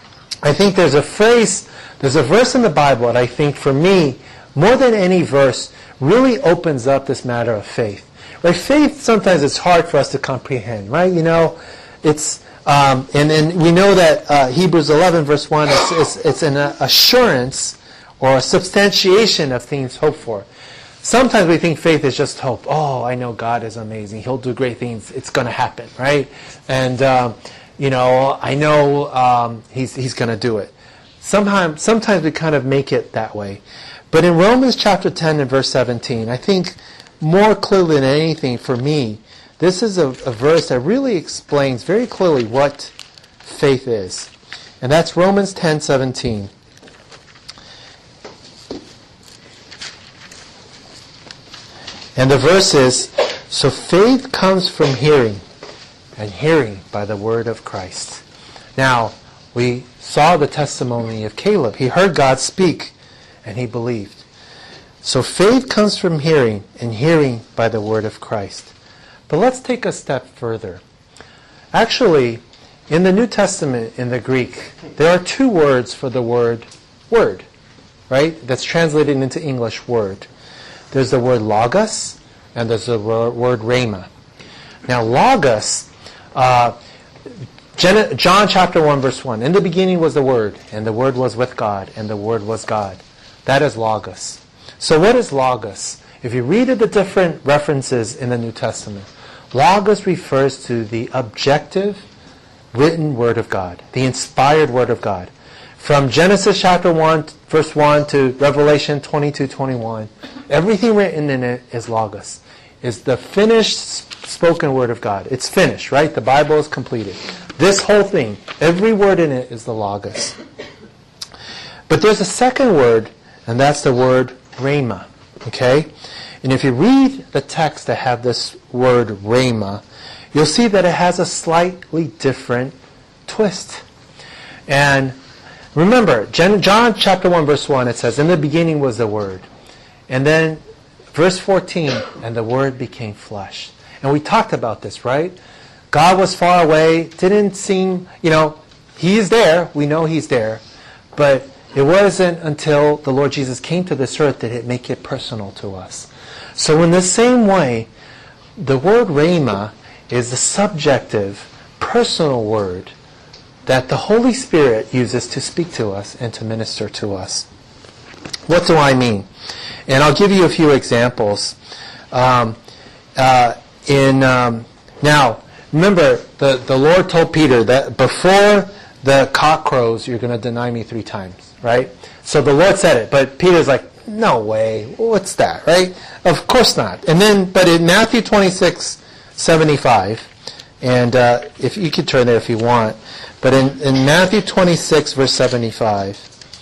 I think there's a phrase, there's a verse in the Bible that I think for me, more than any verse, really opens up this matter of faith. Right? Faith, sometimes it's hard for us to comprehend, right? You know, it's, um, and, and we know that uh, Hebrews eleven verse one, it's, it's, it's an assurance or a substantiation of things hoped for. Sometimes we think faith is just hope. Oh, I know God is amazing. He'll do great things. It's going to happen, right? And, um, you know, I know um, he's, he's going to do it. Sometimes, sometimes we kind of make it that way. But in Romans chapter ten and verse seventeen, I think more clearly than anything for me, this is a, a verse that really explains very clearly what faith is. And that's Romans ten seventeen. And the verse is, so faith comes from hearing, and hearing by the word of Christ. Now, we saw the testimony of Caleb. He heard God speak, and he believed. So faith comes from hearing, and hearing by the word of Christ. But let's take a step further. Actually, in the New Testament, in the Greek, there are two words for the word word, right? That's translated into English word. There's the word logos, and there's the word rhema. Now, logos, uh, John chapter one, verse one. In the beginning was the Word, and the Word was with God, and the Word was God. That is logos. So what is logos? If you read the different references in the New Testament, logos refers to the objective, written Word of God, the inspired Word of God. From Genesis chapter one, verse one to Revelation twenty-two, twenty-one, everything written in it is logos. It's the finished spoken Word of God. It's finished, right? The Bible is completed. This whole thing, every word in it is the logos. But there's a second word, and that's the word rhema. Okay? And if you read the text that have this word rhema, you'll see that it has a slightly different twist. And remember, John chapter one, verse one, it says, in the beginning was the Word. And then verse fourteen, and the Word became flesh. And we talked about this, right? God was far away, didn't seem, you know, He's there, we know He's there, but it wasn't until the Lord Jesus came to this earth that it make it personal to us. So in the same way, the word rhema is the subjective, personal word that the Holy Spirit uses to speak to us and to minister to us. What do I mean? And I'll give you a few examples. Um, uh, in um, now, remember, the, the Lord told Peter that before the cock crows, you're going to deny me three times, right? So the Lord said it, but Peter's like, no way, what's that, right? Of course not. And then, but in Matthew twenty-six, seventy-five, and uh, if you could turn there if you want, but in, in Matthew twenty-six, verse seventy-five,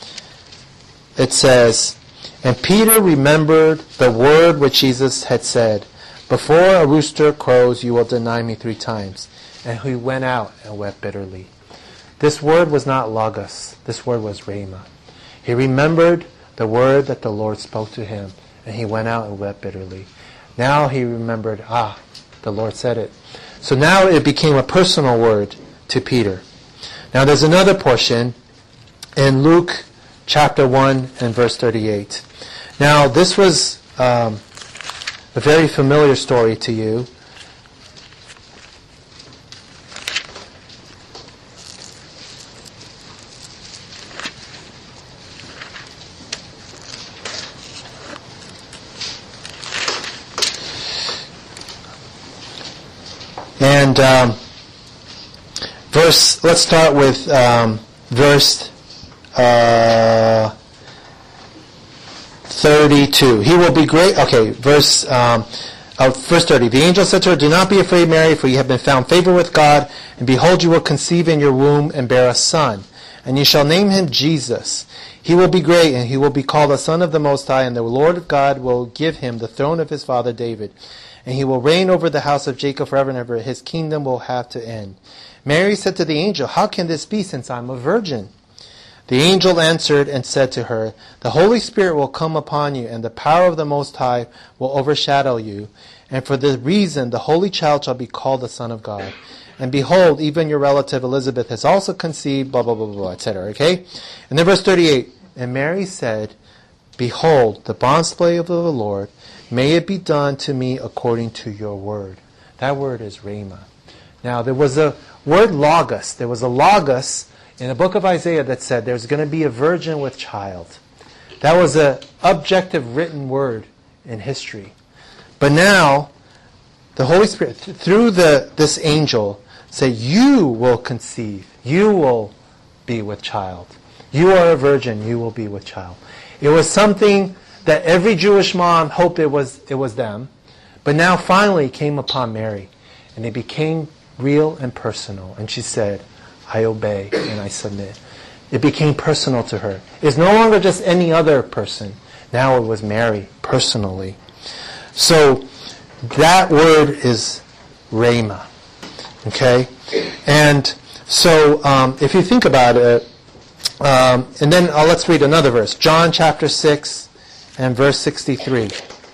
it says, and Peter remembered the word which Jesus had said, before a rooster crows, you will deny me three times. And he went out and wept bitterly. This word was not logos. This word was rhema. He remembered the word that the Lord spoke to him, and he went out and wept bitterly. Now he remembered, ah, the Lord said it. So now it became a personal word to Peter. Now there's another portion in Luke chapter one and verse thirty-eight. Now this was um, a very familiar story to you. And um, verse, let's start with um, verse uh, thirty-two. He will be great. Okay, verse um, uh, verse thirty. The angel said to her, do not be afraid, Mary, for you have been found favor with God, and behold, you will conceive in your womb and bear a son, and you shall name him Jesus. He will be great, and he will be called the Son of the Most High, and the Lord God will give him the throne of his father David. And he will reign over the house of Jacob forever and ever. His kingdom will have to end. Mary said to the angel, how can this be, since I'm a virgin? The angel answered and said to her, the Holy Spirit will come upon you, and the power of the Most High will overshadow you. And for this reason, the Holy Child shall be called the Son of God. And behold, even your relative Elizabeth has also conceived, blah, blah, blah, blah, et cetera. Okay? And then verse thirty-eight, and Mary said, behold, the bondslave of the Lord, may it be done to me according to your word. That word is rhema. Now, there was a word logos. There was a logos in the book of Isaiah that said there's going to be a virgin with child. That was an objective written word in history. But now, the Holy Spirit, th- through the this angel, said, you will conceive. You will be with child. You are a virgin. You will be with child. It was something that every Jewish mom hoped it was it was them, but now finally came upon Mary, and it became real and personal. And she said, I obey and I submit. It became personal to her. It's no longer just any other person. Now it was Mary personally. So that word is rhema. Okay? And so um, if you think about it, um, and then uh, let's read another verse. John chapter six and verse sixty-three.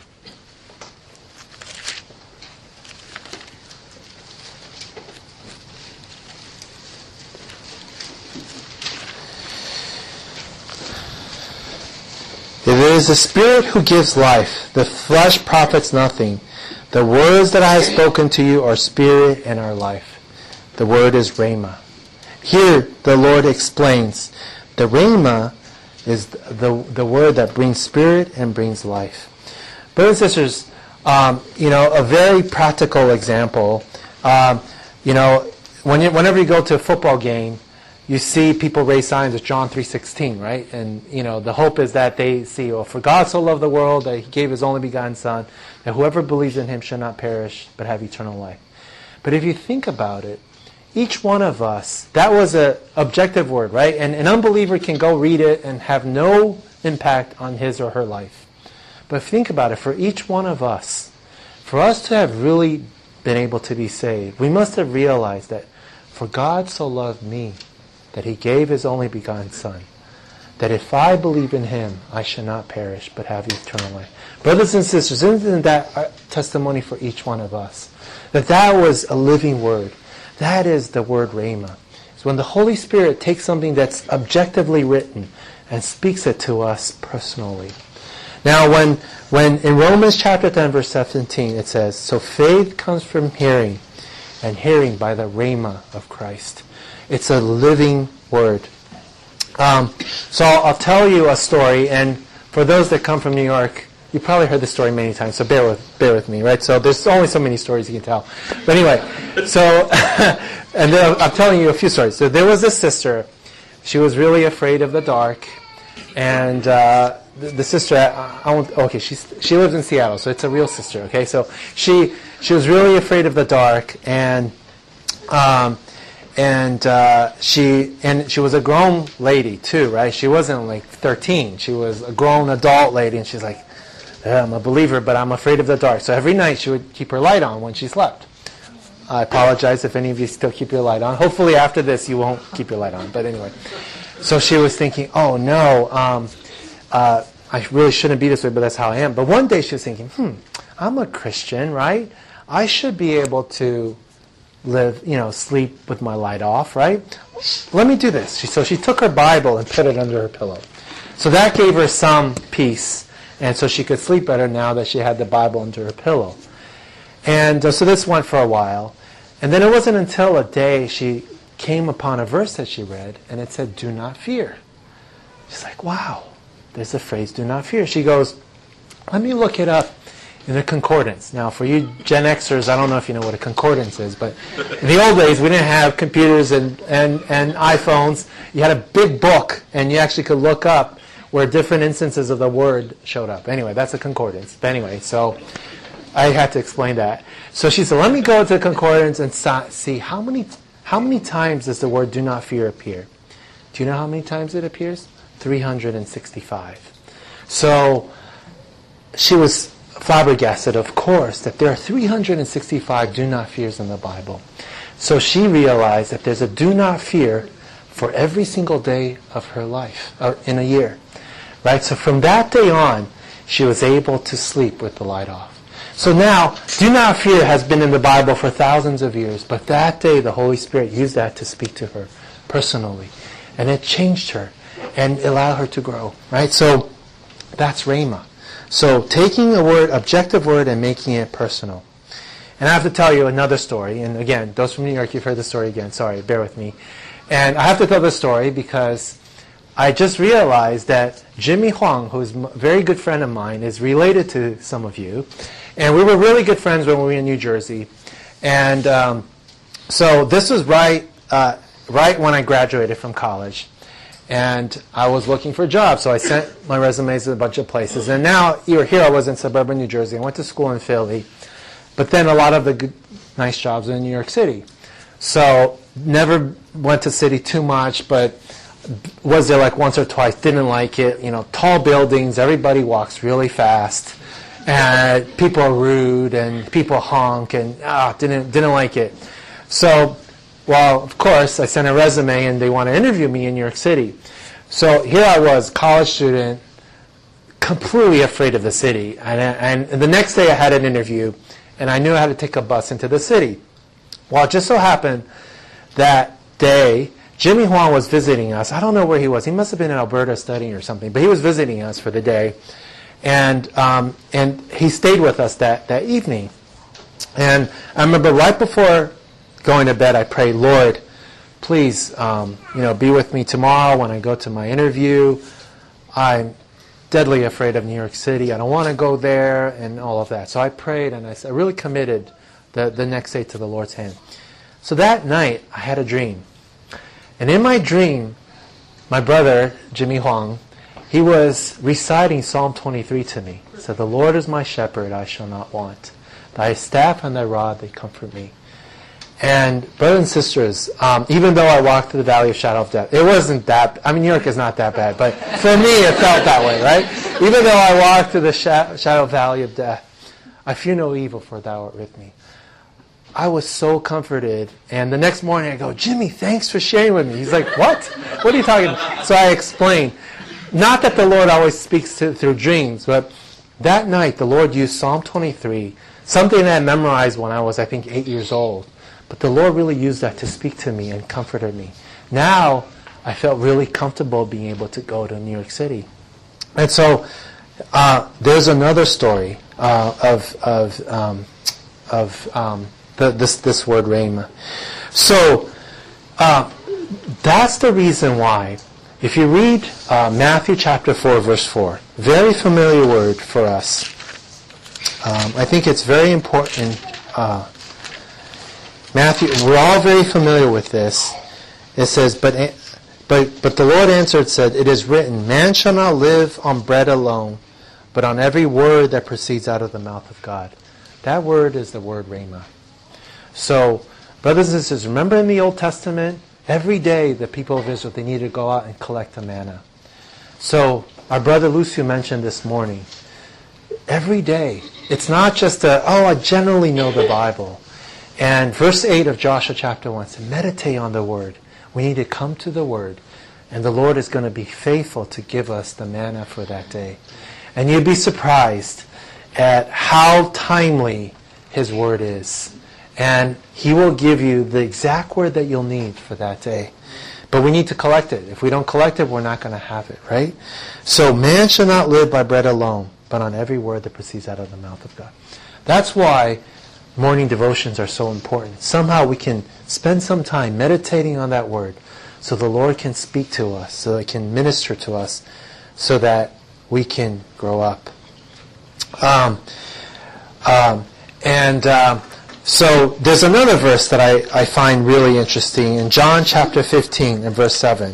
It is the Spirit who gives life. The flesh profits nothing. The words that I have spoken to you are spirit and are life. The word is rhema. Here the Lord explains. The rhema is the, the word that brings spirit and brings life. Brothers and sisters, um, you know, a very practical example. Um, you know, when you, whenever you go to a football game, you see people raise signs of John three sixteen, right? And, you know, the hope is that they see, oh, for God so loved the world that He gave His only begotten Son, that whoever believes in Him shall not perish, but have eternal life. But if you think about it, each one of us, that was an objective word, right? And an unbeliever can go read it and have no impact on his or her life. But think about it, for each one of us, for us to have really been able to be saved, we must have realized that for God so loved me, that He gave His only begotten Son, that if I believe in Him, I shall not perish, but have eternal life. Brothers and sisters, isn't that a testimony for each one of us? That that was a living word. That is the word rhema. It's when the Holy Spirit takes something that's objectively written and speaks it to us personally. Now, when, when in Romans chapter ten, verse seventeen, it says, so faith comes from hearing, and hearing by the rhema of Christ. It's a living word. Um, so I'll, I'll tell you a story, and for those that come from New York, you probably heard this story many times, so bear with bear with me, right? So there's only so many stories you can tell. But anyway, so, and then I'm telling you a few stories. So there was this sister. She was really afraid of the dark, and uh, the, the sister, I, I won't, okay, she's, she lives in Seattle, so it's a real sister, okay? So she she was really afraid of the dark, and um, and uh, she and she was a grown lady too, right? She wasn't like thirteen. She was a grown adult lady, and she's like, I'm a believer, but I'm afraid of the dark. So every night she would keep her light on when she slept. I apologize if any of you still keep your light on. Hopefully after this you won't keep your light on. But anyway, so she was thinking, oh no, um, uh, I really shouldn't be this way, but that's how I am. But one day she was thinking, hmm, I'm a Christian, right? I should be able to live, you know, sleep with my light off, right? Let me do this. She, so she took her Bible and put it under her pillow. So that gave her some peace. And so she could sleep better now that she had the Bible under her pillow. And uh, so this went for a while. And then it wasn't until a day she came upon a verse that she read, and it said, do not fear. She's like, wow, there's the phrase, do not fear. She goes, let me look it up in a concordance. Now, for you Gen Xers, I don't know if you know what a concordance is, but in the old days, we didn't have computers and, and, and iPhones. You had a big book, and you actually could look up where different instances of the word showed up. Anyway, that's a concordance. But anyway, so I had to explain that. So she said, let me go to the concordance and see how many how many times does the word do not fear appear. Do you know how many times it appears? three hundred sixty-five. So she was flabbergasted, of course, that there are three hundred sixty-five do not fears in the Bible. So she realized that there's a do not fear for every single day of her life, or in a year. Right? So from that day on, she was able to sleep with the light off. So now, do not fear has been in the Bible for thousands of years, but that day the Holy Spirit used that to speak to her personally. And it changed her and allowed her to grow. Right? So that's Rhema. So taking a word, objective word, and making it personal. And I have to tell you another story. And again, those from New York, you've heard the story again. Sorry, bear with me. And I have to tell this story because I just realized that Jimmy Huang, who's a very good friend of mine, is related to some of you. And we were really good friends when we were in New Jersey. And um, so this was right, uh, right when I graduated from college. And I was looking for a job, so I sent my resumes to a bunch of places. And now, here I was in suburban New Jersey. I went to school in Philly. But then a lot of the good, nice jobs were in New York City. So never went to city too much, but was there like once or twice, didn't like it. You know, tall buildings, everybody walks really fast, and people are rude, and people honk, and ah, didn't didn't like it. So, well, of course, I sent a resume and they want to interview me in New York City. So here I was, college student, completely afraid of the city. And, and the next day I had an interview, and I knew I had to take a bus into the city. Well, it just so happened that day, Jimmy Huang was visiting us. I don't know where he was. He must have been in Alberta studying or something, but he was visiting us for the day. And um, and he stayed with us that, that evening. And I remember right before going to bed, I prayed, Lord, please, um, you know, be with me tomorrow when I go to my interview. I'm deadly afraid of New York City. I don't want to go there and all of that. So I prayed and I, I really committed the, the next day to the Lord's hand. So that night, I had a dream. And in my dream, my brother, Jimmy Huang, he was reciting Psalm twenty-three to me. He said, the Lord is my shepherd, I shall not want. Thy staff and thy rod, they comfort me. And brothers and sisters, um, even though I walked through the valley of shadow of death, it wasn't that, I mean, New York is not that bad, but for me it felt that way, right? Even though I walked through the sh- shadow valley of death, I fear no evil, for thou art with me. I was so comforted, and the next morning I go, Jimmy, thanks for sharing with me. He's like, what? What are you talking about? So I explained. Not that the Lord always speaks to, through dreams, but that night the Lord used Psalm twenty-three, something that I memorized when I was, I think, eight years old. But the Lord really used that to speak to me and comforted me. Now I felt really comfortable being able to go to New York City. And so uh, there's another story uh, of of um, of um, the, this this word rhema. So uh, that's the reason why. If you read uh, Matthew chapter four, verse four, very familiar word for us. Um, I think it's very important. Uh, Matthew, we're all very familiar with this. It says, but, but, but the Lord answered, said, it is written, man shall not live on bread alone, but on every word that proceeds out of the mouth of God. That word is the word rhema. So, brothers and sisters, remember in the Old Testament, every day the people of Israel, they needed to go out and collect the manna. So, our brother Lucio mentioned this morning, every day, it's not just a, oh, I generally know the Bible. And verse eight of Joshua chapter one says, meditate on the Word. We need to come to the Word. And the Lord is going to be faithful to give us the manna for that day. And you'd be surprised at how timely His Word is. And He will give you the exact word that you'll need for that day. But we need to collect it. If we don't collect it, we're not going to have it, right? So man shall not live by bread alone, but on every word that proceeds out of the mouth of God. That's why morning devotions are so important. Somehow we can spend some time meditating on that word so the Lord can speak to us, so it can minister to us, so that we can grow up. Um, um, and um, so there's another verse that I, I find really interesting in John chapter fifteen and verse seven.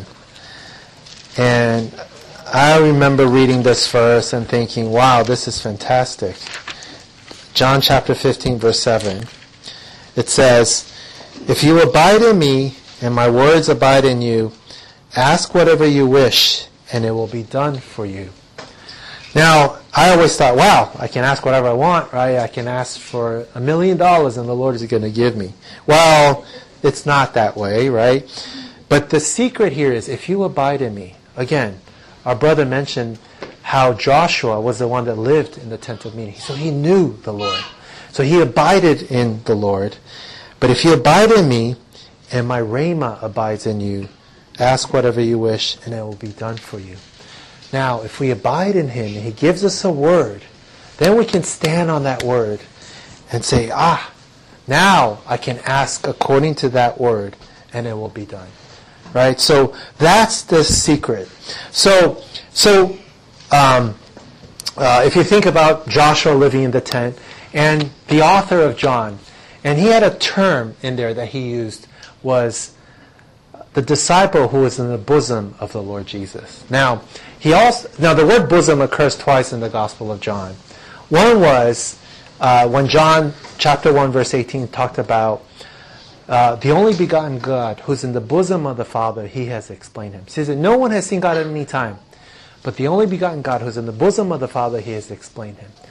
And I remember reading this verse and thinking, wow, this is fantastic. John chapter fifteen, verse seven. It says, if you abide in me, and my words abide in you, ask whatever you wish, and it will be done for you. Now, I always thought, wow, I can ask whatever I want, right? I can ask for a million dollars, and the Lord is going to give me. Well, it's not that way, right? But the secret here is, if you abide in me, again, our brother mentioned how Joshua was the one that lived in the tent of meeting. So he knew the Lord. So he abided in the Lord. But if you abide in me, and my rhema abides in you, ask whatever you wish, and it will be done for you. Now, if we abide in Him, and He gives us a word, then we can stand on that word and say, ah, now I can ask according to that word, and it will be done. Right? So that's the secret. So, so um, uh, if you think about Joshua living in the tent, and the author of John, and he had a term in there that he used, was the disciple who was in the bosom of the Lord Jesus. Now, he also now the word bosom occurs twice in the Gospel of John. One was uh, when John chapter one verse eighteen talked about uh, the only begotten God who's in the bosom of the Father, He has explained Him. He says that no one has seen God at any time, but the only begotten God who's in the bosom of the Father, He has explained Him.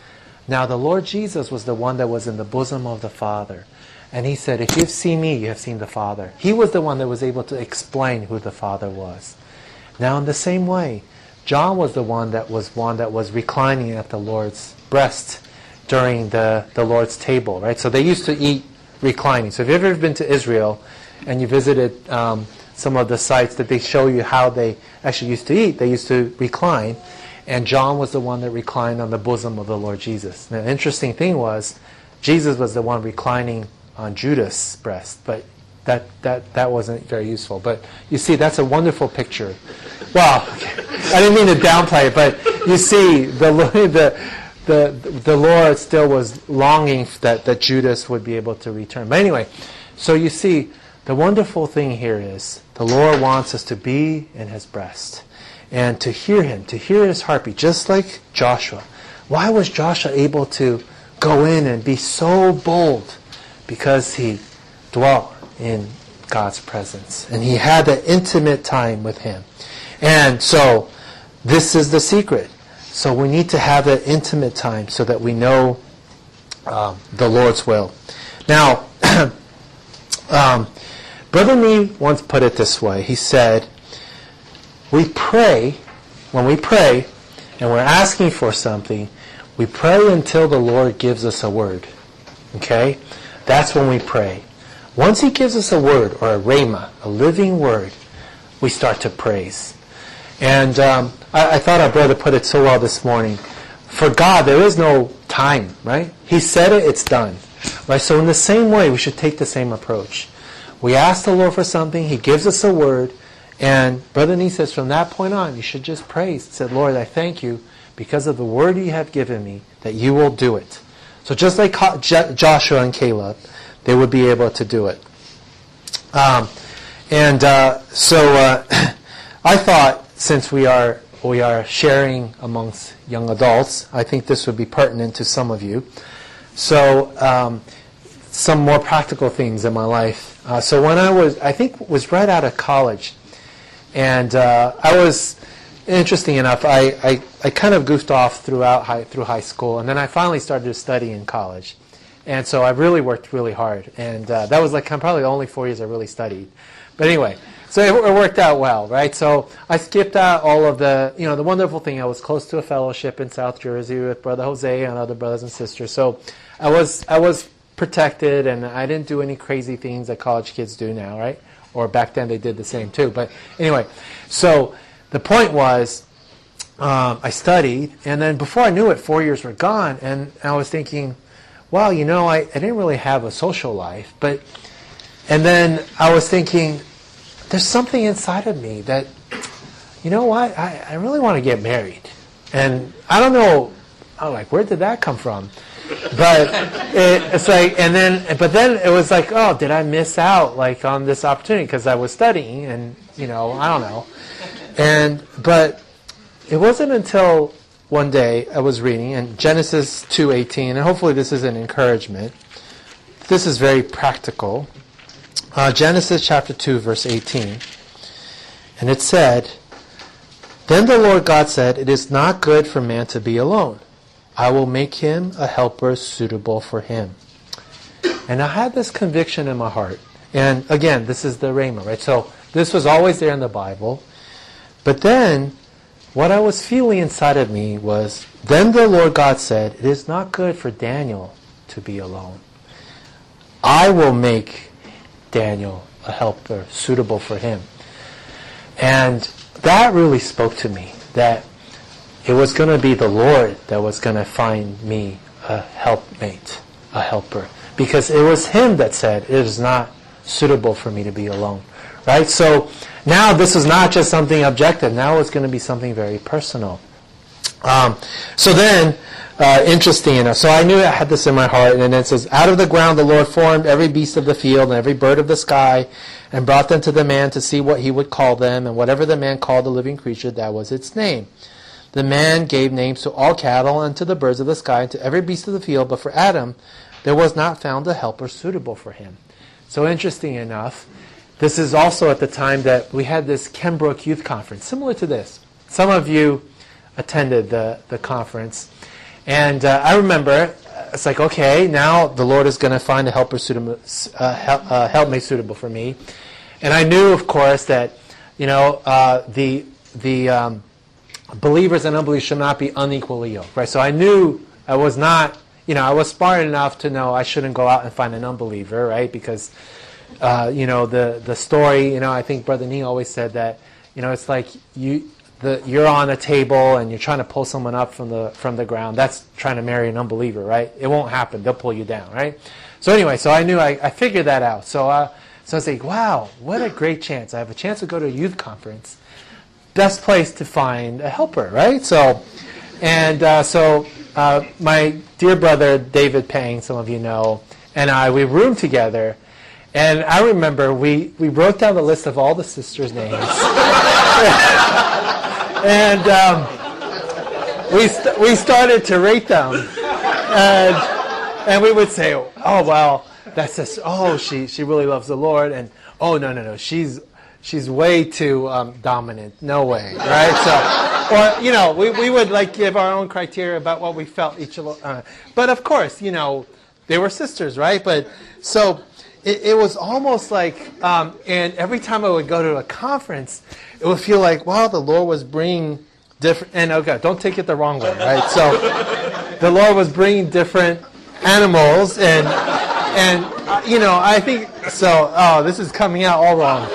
Now the Lord Jesus was the one that was in the bosom of the Father. And he said, if you've seen me, you have seen the Father. He was the one that was able to explain who the Father was. Now in the same way, John was the one that was one that was reclining at the Lord's breast during the, the Lord's table, right? So they used to eat reclining. So if you've ever been to Israel and you visited um, some of the sites that they show you how they actually used to eat, they used to recline. And John was the one that reclined on the bosom of the Lord Jesus. Now, the interesting thing was, Jesus was the one reclining on Judas' breast, but that, that, that wasn't very useful. But you see, that's a wonderful picture. Well, I didn't mean to downplay it, but you see, the, the, the, the Lord still was longing that, that Judas would be able to return. But anyway, so you see, the wonderful thing here is, the Lord wants us to be in His breast and to hear Him, to hear His heartbeat, just like Joshua. Why was Joshua able to go in and be so bold? Because he dwelt in God's presence. And he had that intimate time with Him. And so, this is the secret. So we need to have that intimate time so that we know um, the Lord's will. Now, um, Brother Nee once put it this way. He said, we pray, when we pray, and we're asking for something, we pray until the Lord gives us a word. Okay? That's when we pray. Once He gives us a word, or a rhema, a living word, we start to praise. And um, I, I thought our brother put it so well this morning. For God, there is no time, right? He said it, it's done. Right? So in the same way, we should take the same approach. We ask the Lord for something, He gives us a word, and Brother Nee says, from that point on, you should just praise. He said, Lord, I thank You because of the word You have given me, that You will do it. So just like Joshua and Caleb, they would be able to do it. Um, and uh, so uh, I thought, since we are we are sharing amongst young adults, I think this would be pertinent to some of you. So um, some more practical things in my life. Uh, so when I was, I think, was right out of college, and uh, I was, interesting enough, I, I, I kind of goofed off throughout high, through high school, and then I finally started to study in college. And so I really worked really hard. And uh, that was like probably the only four years I really studied. But anyway, so it, it worked out well, right? So I skipped out all of the, you know, the wonderful thing, I was close to a fellowship in South Jersey with Brother Jose and other brothers and sisters. So I was I was protected, and I didn't do any crazy things that college kids do now, right? Or back then they did the same too. But anyway, so the point was, um, I studied, and then before I knew it, four years were gone, and I was thinking, well, you know, I, I didn't really have a social life, but, and then I was thinking, there's something inside of me that, you know what, I, I really want to get married. And I don't know, I'm like, where did that come from? But it, it's like, and then, but then it was like, oh, did I miss out, like, on this opportunity? Because I was studying, and, you know, I don't know. And, but it wasn't until one day I was reading in Genesis two eighteen, and hopefully this is an encouragement. This is very practical. Uh, Genesis chapter two, verse eighteen. And it said, Then the Lord God said, It is not good for man to be alone. I will make him a helper suitable for him. And I had this conviction in my heart. And again, this is the Rhema, right? So this was always there in the Bible. But then, what I was feeling inside of me was, then the Lord God said, It is not good for Daniel to be alone. I will make Daniel a helper suitable for him. And that really spoke to me, that it was going to be the Lord that was going to find me a helpmate, a helper. Because it was Him that said, it is not suitable for me to be alone. Right? So now this is not just something objective. Now it's going to be something very personal. Um, so then, uh, interesting enough, so I knew I had this in my heart, and then it says, Out of the ground the Lord formed every beast of the field and every bird of the sky, and brought them to the man to see what he would call them, and whatever the man called the living creature, that was its name. The man gave names to all cattle, and to the birds of the sky, and to every beast of the field, but for Adam there was not found a helper suitable for him. So interesting enough, this is also at the time that we had this Kenbrook Youth Conference, similar to this. Some of you attended the, the conference. And uh, I remember, it's like, okay, now the Lord is going to find a helper suitable, uh, help, uh, helpmate suitable for me. And I knew, of course, that, you know, uh, the the um, believers and unbelievers should not be unequally yoked, right? So I knew I was not, you know, I was smart enough to know I shouldn't go out and find an unbeliever, right? Because, uh, you know, the, the story, you know, I think Brother Nee always said that, you know, it's like you the you're on a table and you're trying to pull someone up from the from the ground. That's trying to marry an unbeliever, right? It won't happen. They'll pull you down, right? So anyway, so I knew I, I figured that out. So uh, so I was like, wow, what a great chance! I have a chance to go to a youth conference. Best place to find a helper, right? So, and uh, so uh, my dear brother David Pang, some of you know, and I, we roomed together. And I remember we, we wrote down the list of all the sisters' names. And um, we st- we started to rate them. And, and we would say, oh, well, that's just, oh, she, she really loves the Lord. And, oh, no, no, no, she's she's way too um, dominant. No way, right? So, or, you know, we, we would, like, give our own criteria about what we felt each of uh, but, of course, you know, they were sisters, right? But, so... It, it was almost like, um, and every time I would go to a conference, it would feel like, wow, the Lord was bringing different, and okay, don't take it the wrong way, right? So the Lord was bringing different animals, and, and uh, you know, I think, so, oh, this is coming out all wrong.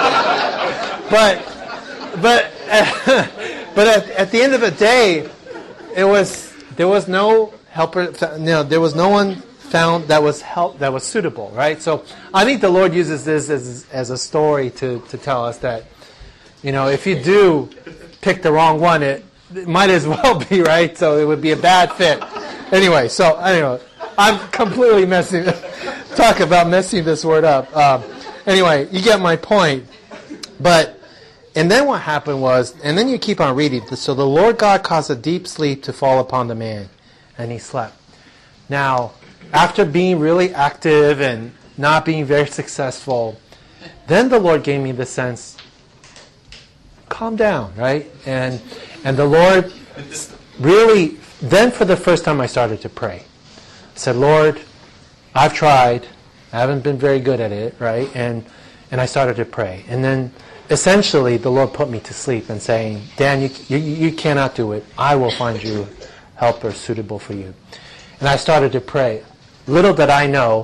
But, but, uh, but at, at the end of the day, it was, there was no helper, you know, there was no one found that was help that was suitable, right? So I think the Lord uses this as as a story to, to tell us that, you know, if you do pick the wrong one, it, it might as well be, right? So it would be a bad fit. Anyway, so anyway, I'm completely messing. Talk about messing this word up. Um, anyway, you get my point. But and then what happened was, and then you keep on reading. So the Lord God caused a deep sleep to fall upon the man, and he slept. Now, after being really active and not being very successful, then the Lord gave me the sense, calm down, right? And and the Lord really, then for the first time I started to pray. I said, Lord, I've tried. I haven't been very good at it, right? And and I started to pray. And then essentially the Lord put me to sleep and saying, Dan, you you, you cannot do it. I will find you helper suitable for you. And I started to pray. Little did I know,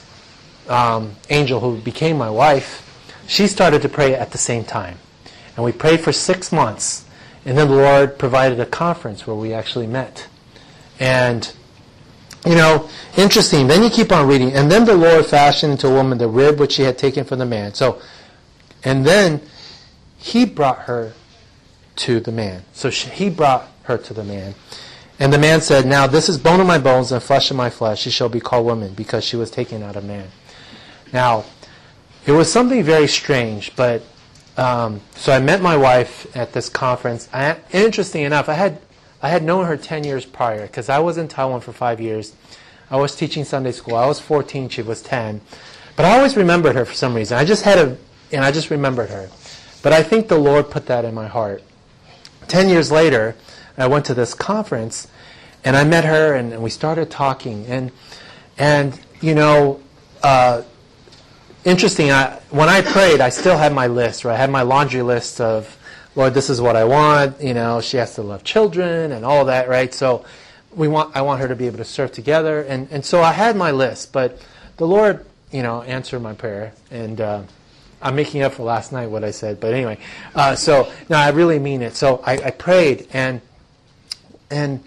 um, Angel, who became my wife, she started to pray at the same time. And we prayed for six months. And then the Lord provided a conference where we actually met. And, you know, interesting. Then you keep on reading. And then the Lord fashioned into a woman the rib which he had taken from the man. So, and then he brought her to the man. So she, he brought her to the man. And the man said, now this is bone of my bones and flesh of my flesh. She shall be called woman because she was taken out of man. Now, it was something very strange, but um, so I met my wife at this conference. I, interesting enough, I had I had known her ten years prior because I was in Taiwan for five years. I was teaching Sunday school. I was fourteen, she was ten. But I always remembered her for some reason. I just had a, and I just remembered her. But I think the Lord put that in my heart. Ten years later, I went to this conference, and I met her, and, and we started talking. And, and you know, uh, interesting, I, when I prayed, I still had my list, right? I had my laundry list of, Lord, this is what I want. You know, she has to love children and all that, right? So we want, I want her to be able to serve together. And, and so I had my list, but the Lord, you know, answered my prayer. And uh, I'm making up for last night what I said. But anyway, uh, so, no, I really mean it. So I, I prayed, and And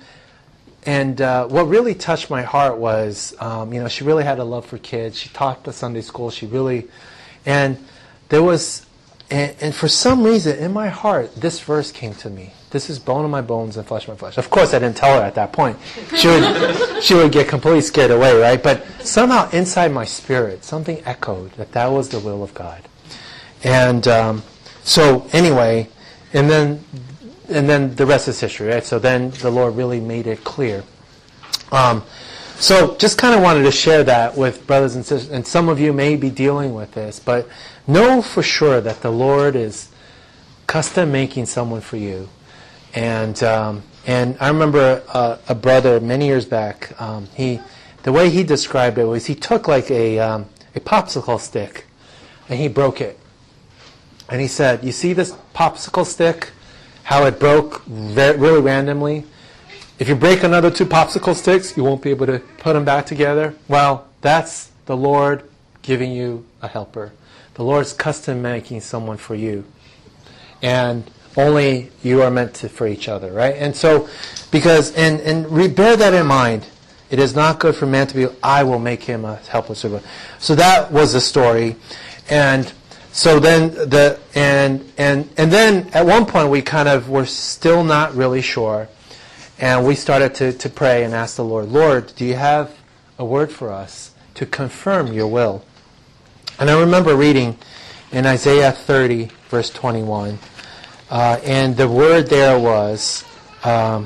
and uh, what really touched my heart was, um, you know, she really had a love for kids. She taught the Sunday school. She really, and there was, and, and for some reason in my heart, this verse came to me. This is bone of my bones and flesh of my flesh. Of course, I didn't tell her at that point. She would she would get completely scared away, right? But somehow inside my spirit, something echoed that that was the will of God. And um, so anyway, and then. And then the rest is history, right? So then the Lord really made it clear. Um, so just kind of wanted to share that with brothers and sisters. And some of you may be dealing with this, but know for sure that the Lord is custom making someone for you. And um, And I remember uh, a brother many years back, um, he, the way he described it was he took like a, um, a popsicle stick and he broke it. And he said, you see this popsicle stick, how it broke very, really randomly? If you break another two popsicle sticks, you won't be able to put them back together. Well, that's the Lord giving you a helper. The Lord's custom making someone for you. And only you are meant to for each other, right? And so, because, and, and re- bear that in mind, it is not good for man to be, I will make him a helpless servant. So that was the story. And so then, the, and, and, and then at one point we kind of were still not really sure. And we started to, to pray and ask the Lord, Lord, do you have a word for us to confirm your will? And I remember reading in Isaiah thirty, verse twenty-one, uh, and the word there was, um,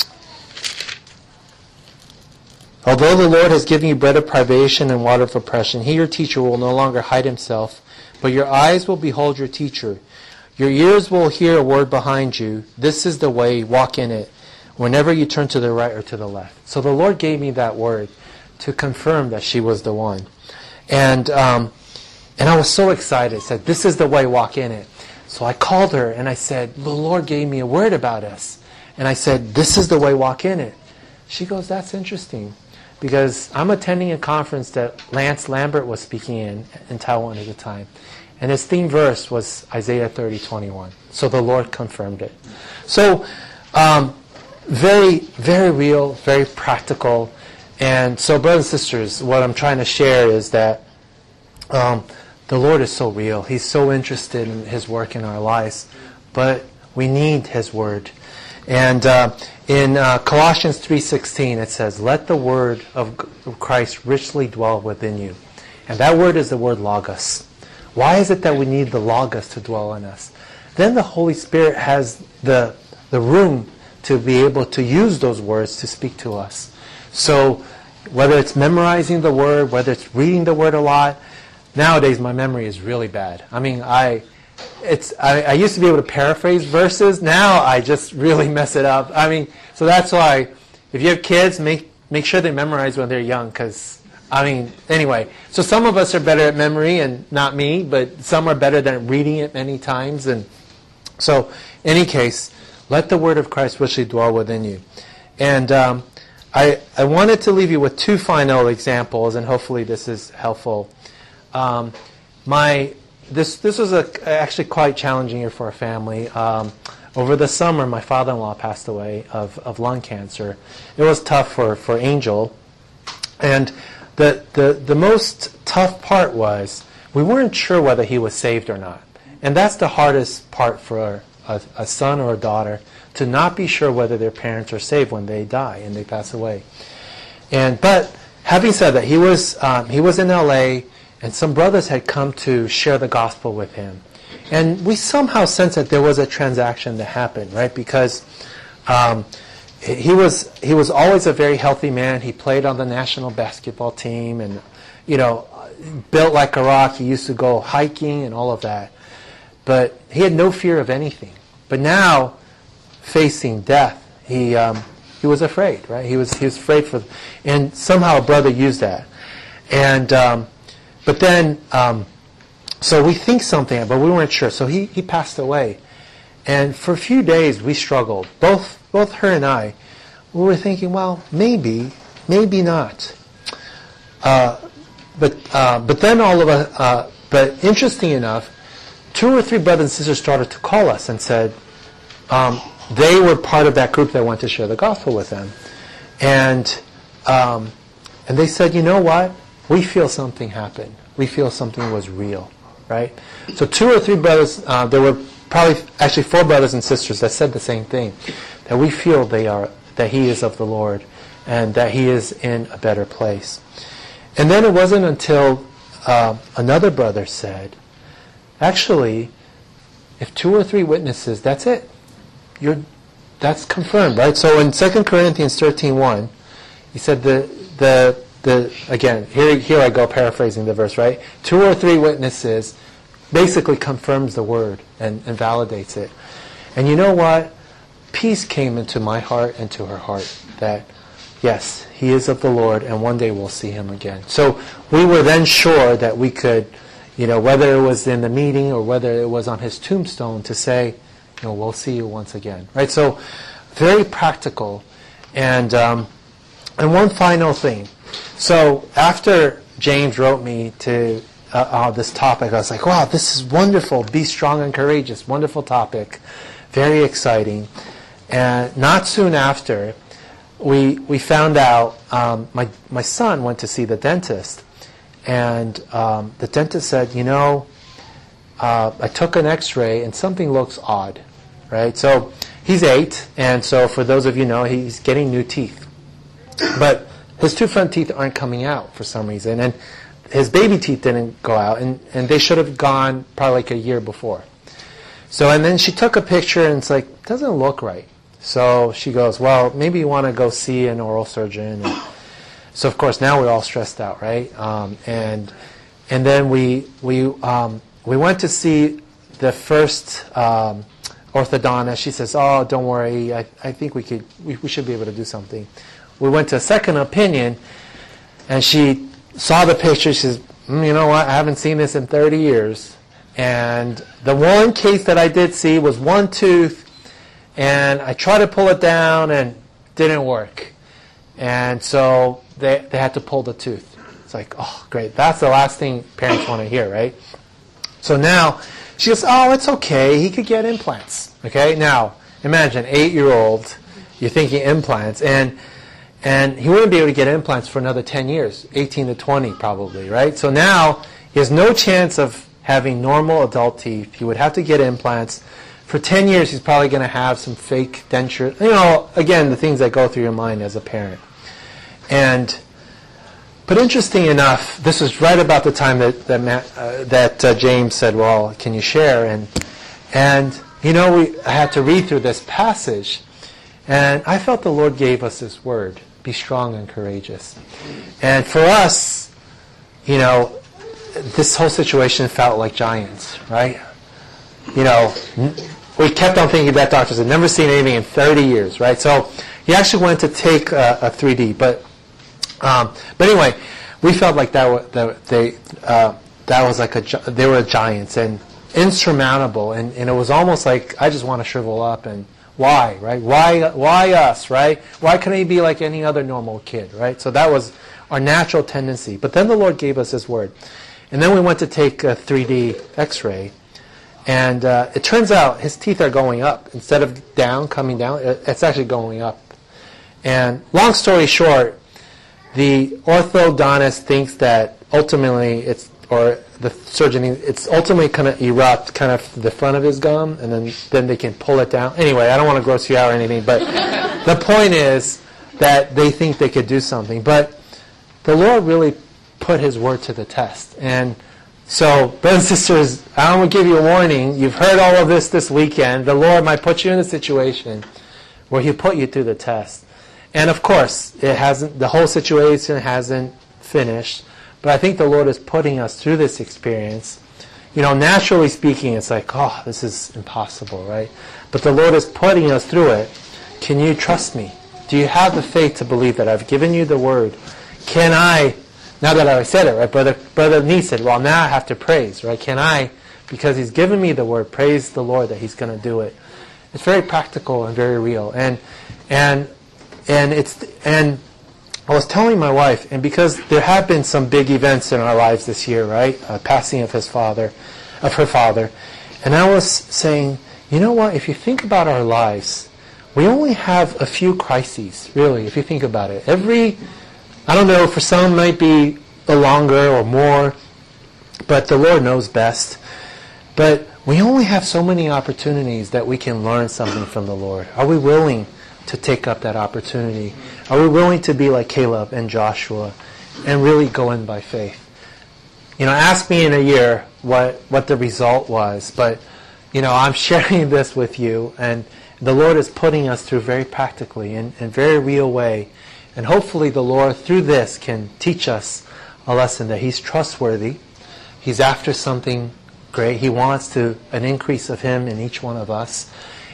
although the Lord has given you bread of privation and water of oppression, he, your teacher, will no longer hide himself, but your eyes will behold your teacher. Your ears will hear a word behind you. This is the way, walk in it, whenever you turn to the right or to the left. So the Lord gave me that word to confirm that she was the one. And um, and I was so excited. I said, this is the way, walk in it. So I called her and I said, the Lord gave me a word about us. And I said, this is the way, walk in it. She goes, that's interesting. Because I'm attending a conference that Lance Lambert was speaking in, in Taiwan at the time. And his theme verse was Isaiah thirty, twenty-one. So the Lord confirmed it. So, um, very, very real, very practical. And so, brothers and sisters, what I'm trying to share is that um, the Lord is so real. He's so interested in His work in our lives. But we need His Word. And uh, in uh, Colossians three sixteen, it says, let the Word of Christ richly dwell within you. And that word is the word logos. Why is it that we need the logos to dwell in us? Then the Holy Spirit has the the room to be able to use those words to speak to us. So whether it's memorizing the word, whether it's reading the word a lot, nowadays my memory is really bad. I mean, I it's I, I used to be able to paraphrase verses. Now I just really mess it up. I mean, so that's why if you have kids, make make sure they memorize when they're young, because I mean, anyway, so some of us are better at memory and not me, but some are better than reading it many times. And so, in any case, let the word of Christ richly dwell within you. And um, I, I wanted to leave you with two final examples, and hopefully this is helpful. Um, my this this was a, actually quite challenging year for our family. Um, over the summer, my father-in-law passed away of, of lung cancer. It was tough for, for Angel. And the, the, the most tough part was we weren't sure whether he was saved or not. And that's the hardest part for a, a son or a daughter, to not be sure whether their parents are saved when they die and they pass away. And but having said that, he was um, he was in L A, and some brothers had come to share the gospel with him. And we somehow sensed that there was a transaction that happened, right? Because um, he was he was always a very healthy man. He played on the national basketball team, and you know, built like a rock. He used to go hiking and all of that. But he had no fear of anything. But now, facing death, he um, he was afraid, right? He was he was afraid for, and somehow a brother used that, and um, but then um, so we think something, but we weren't sure. So he, he passed away, and for a few days we struggled. Both both her and I, we were thinking, well, maybe, maybe not. Uh, but uh, but then all of us. Uh, but interesting enough, two or three brothers and sisters started to call us and said. Um, They were part of that group that went to share the gospel with them. And um, and they said, you know what? We feel something happened. We feel something was real, right? So two or three brothers, uh, there were probably actually four brothers and sisters that said the same thing, that we feel they are, that he is of the Lord and that he is in a better place. And then it wasn't until uh, another brother said, actually, if two or three witnesses, that's it. You're, that's confirmed, right? So in Second Corinthians thirteen one, he said the the the again here here I go paraphrasing the verse, right? Two or three witnesses basically confirms the word and, and validates it. And you know what? peace came into my heart and to her heart that, yes, he is of the Lord, and one day we'll see him again. So we were then sure that we could, you know, whether it was in the meeting or whether it was on his tombstone, to say, you know, we'll see you once again. Right? So very practical. And um, and one final thing. So after James wrote me to uh, uh, this topic, I was like, wow, this is wonderful. Be strong and courageous. Wonderful topic. Very exciting. And not soon after, we we found out um, my my son went to see the dentist, and um, the dentist said, you know, uh, I took an X-ray and something looks odd, right? So he's eight, and so for those of you who know, he's getting new teeth, but his two front teeth aren't coming out for some reason, and his baby teeth didn't go out, and, and they should have gone probably like a year before. So, and then she took a picture, and it's like, doesn't look right. So she goes, well, maybe you want to go see an oral surgeon. And so, of course, now we're all stressed out, right? Um, and and then we we um, we went to see the first um, orthodontist. She says, oh, don't worry, I, I think we could we, we should be able to do something. We went to a second opinion, and she saw the picture. She says, mm, you know what, I haven't seen this in thirty years. And the one case that I did see was one tooth, and I tried to pull it down and didn't work. And so they they had to pull the tooth. It's like, oh, great. That's the last thing parents want to hear, right? So now she goes, oh, it's okay. He could get implants. Okay? Now, imagine, eight-year-old, you're thinking implants, and and he wouldn't be able to get implants for another ten years, eighteen to twenty probably, right? So now he has no chance of having normal adult teeth. He would have to get implants. For ten years, he's probably going to have some fake denture. You know, again, the things that go through your mind as a parent. And, but interesting enough, this was right about the time that that, Matt, uh, that uh, James said, "Well, can you share?" And and you know, we I had to read through this passage, and I felt the Lord gave us this word: "Be strong and courageous." And for us, you know, this whole situation felt like giants, right? You know, we kept on thinking that doctors had never seen anything in thirty years, right? So he actually went to take a, a three D, but um, but anyway, we felt like that was, that they uh, that was like a they were giants and insurmountable, and, and it was almost like I just want to shrivel up and why, right? Why why us, right? Why couldn't he be like any other normal kid, right? So that was our natural tendency. But then the Lord gave us His word, and then we went to take a three D X-ray. And uh, it turns out his teeth are going up. Instead of down, coming down, it's actually going up. And long story short, the orthodontist thinks that ultimately it's, or the surgeon, it's ultimately going to erupt kind of the front of his gum, and then, then they can pull it down. Anyway, I don't want to gross you out or anything, but the point is that they think they could do something. But the Lord really put His word to the test. And so, brothers and sisters, I want to give you a warning. You've heard all of this this weekend. The Lord might put you in a situation where He'll put you through the test. And of course, it hasn't. The whole situation hasn't finished. But I think the Lord is putting us through this experience. You know, naturally speaking, it's like, oh, this is impossible, right? But the Lord is putting us through it. Can you trust me? Do you have the faith to believe that I've given you the word? Can I... Now that I said it, right, brother, brother Nee said, well, now I have to praise, right? Can I, because He's given me the word, praise the Lord that He's going to do it? It's very practical and very real, and and and it's and I was telling my wife, and because there have been some big events in our lives this year, right? Uh, passing of his father, of her father, and I was saying, you know what? If you think about our lives, we only have a few crises, really. If you think about it, every I don't know, for some it might be a longer or more, but the Lord knows best. But we only have so many opportunities that we can learn something from the Lord. Are we willing to take up that opportunity? Are we willing to be like Caleb and Joshua and really go in by faith? You know, ask me in a year what, what the result was, but, you know, I'm sharing this with you, and the Lord is putting us through very practically, in a very real way. And hopefully the Lord, through this, can teach us a lesson that He's trustworthy. He's after something great. He wants to an increase of Him in each one of us.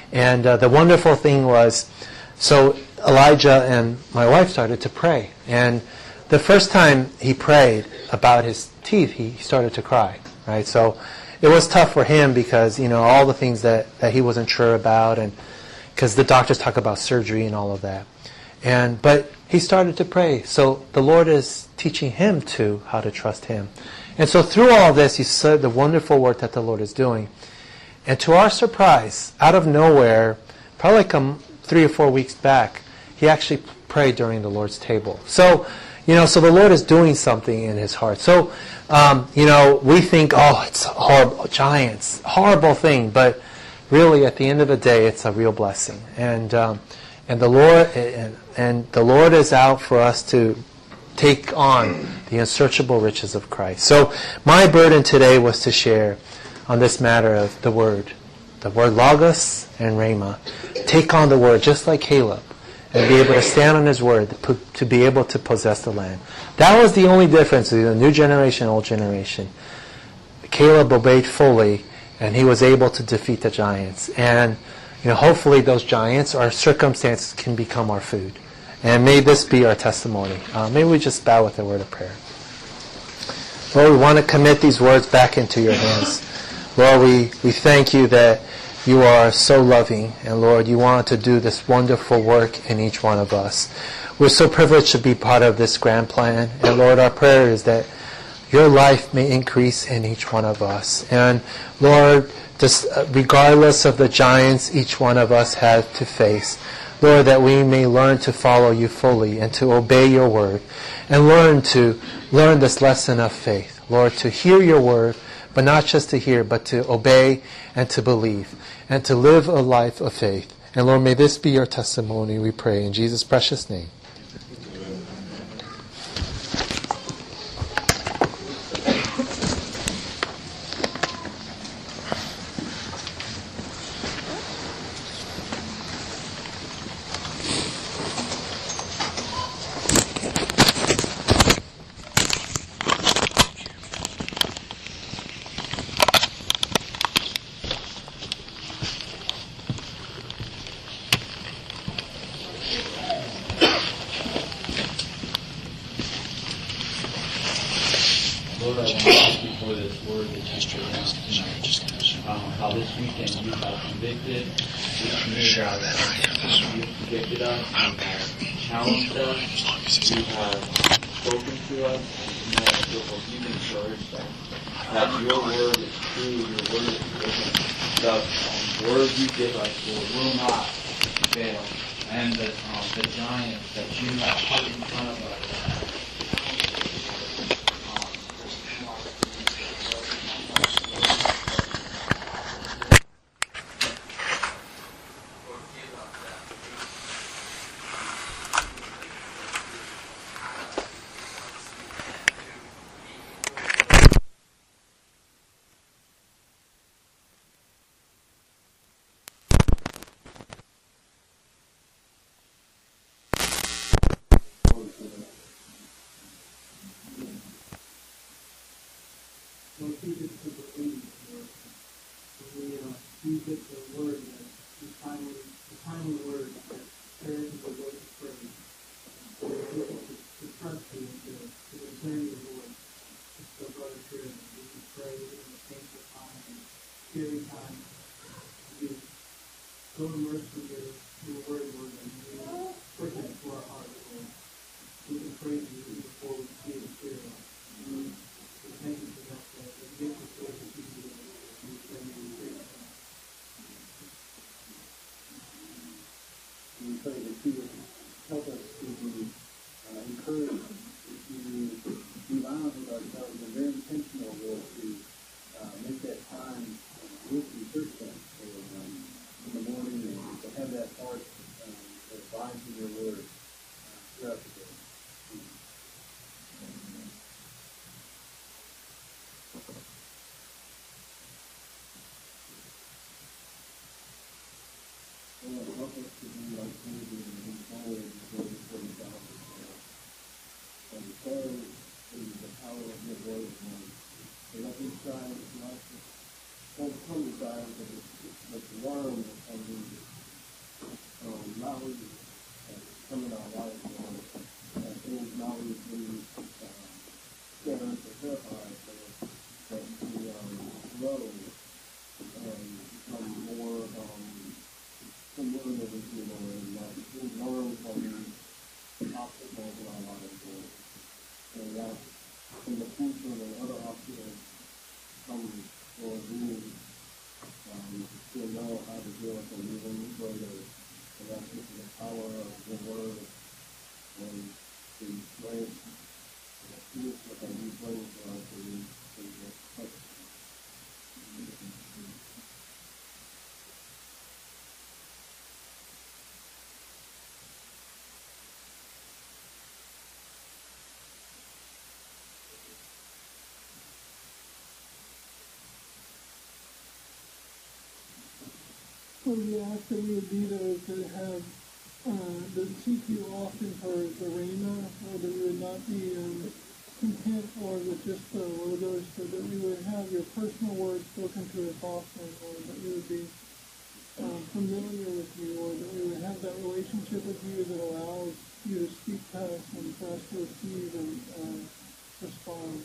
And uh, the wonderful thing was, so Elijah and my wife started to pray. And the first time he prayed about his teeth, he started to cry, right? So it was tough for him because, you know, all the things that, that he wasn't sure about, and because the doctors talk about surgery and all of that. And but he started to pray. So the Lord is teaching him too how to trust him. And so through all of this, you saw the wonderful work that the Lord is doing. And to our surprise, out of nowhere, probably come three or four weeks back, he actually prayed during the Lord's table. So, you know, so the Lord is doing something in his heart. So, um, you know, we think, oh, it's horrible, giants, horrible thing. But really, at the end of the day, it's a real blessing. And um, and the Lord and, and the Lord is out for us to take on the unsearchable riches of Christ. So my burden today was to share on this matter of the Word. The word Logos and Rhema. Take on the Word just like Caleb and be able to stand on his Word to be able to possess the land. That was the only difference between the new generation and old generation. Caleb obeyed fully and he was able to defeat the giants. And you know, hopefully those giants, our circumstances, can become our food. And may this be our testimony. Uh, maybe we just bow with a word of prayer. Lord, we want to commit these words back into your hands. Lord, we, we thank you that you are so loving. And Lord, you want to do this wonderful work in each one of us. We're so privileged to be part of this grand plan. And Lord, our prayer is that your life may increase in each one of us. And Lord, just regardless of the giants each one of us has to face, Lord, that we may learn to follow you fully and to obey your word and learn to learn this lesson of faith. Lord, to hear your word, but not just to hear, but to obey and to believe and to live a life of faith. And Lord, may this be your testimony, we pray in Jesus' precious name. Lord, I want to thank you for this word that you pronounced tonight. Um, how this weekend you have convicted, you have, you have convicted us, you have challenged us, you have spoken to us, and that you've encouraged us. That your word is true, your word is living. The um, word you give us, Lord, will not fail. And the, um, the giants that you have put in front of us, Lord, teach us to believe, Lord. When we uh, use it the word, that the timely, the timely word that carries the word of praise. Lord, teach us to, to trust you and to, to discern your voice. Just so, Brother Tripp, we can pray in the painful time and scary time. You so immersed in your, your word, Lord, and you quicken it to our hearts, Lord. We can praise you before we see it clearly. Thank you for that, uh, the gift of faith that you give us. We pray in your name. We pray that you would help us to be uh, encouraged, to be honest with ourselves and very intentional, Lord, to uh, make that time with you, church time, Lord, um, in the morning, and to have that heart um, that abides in your word uh, throughout the day. Lord, help us to be like David and move forward before the forty thousand. And the third is the power of your word, Lord. So let these giants not just on some side, but it's, but the worm on the um, knowledge that's coming our life, and uh, things knowledge we uh, set unto her heart, so that we um, grow and become more um, familiar with you, Lord, and that we learn from the obstacles in our lives, Lord, and that in the future when other obstacles come, Lord, we um, still know how to deal with them even greater. And that's just the power of the Word and the grace and the peace that you bring to us and you touch. So we ask that we would be those that have, uh, that seek you often for the rhema, or that we would not be um, content, Lord, with just the logos, but that we would have your personal word spoken to us often, Lord, that we would be uh, familiar with you, Lord, that we would have that relationship with you that allows you to speak to us and for us to receive and uh, respond.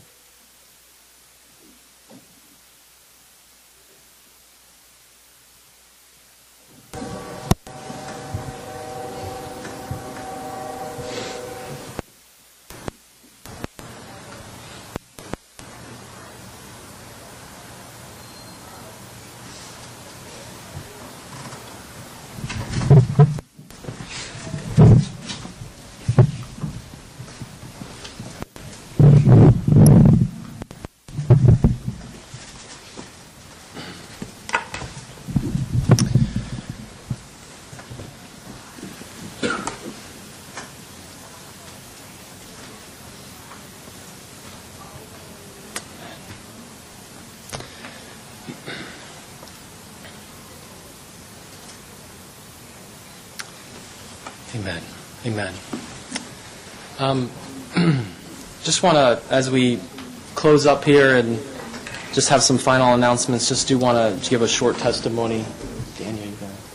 Amen. Amen. Um, just want to, as we close up here and just have some final announcements, just do want to give a short testimony. Daniel, you got it.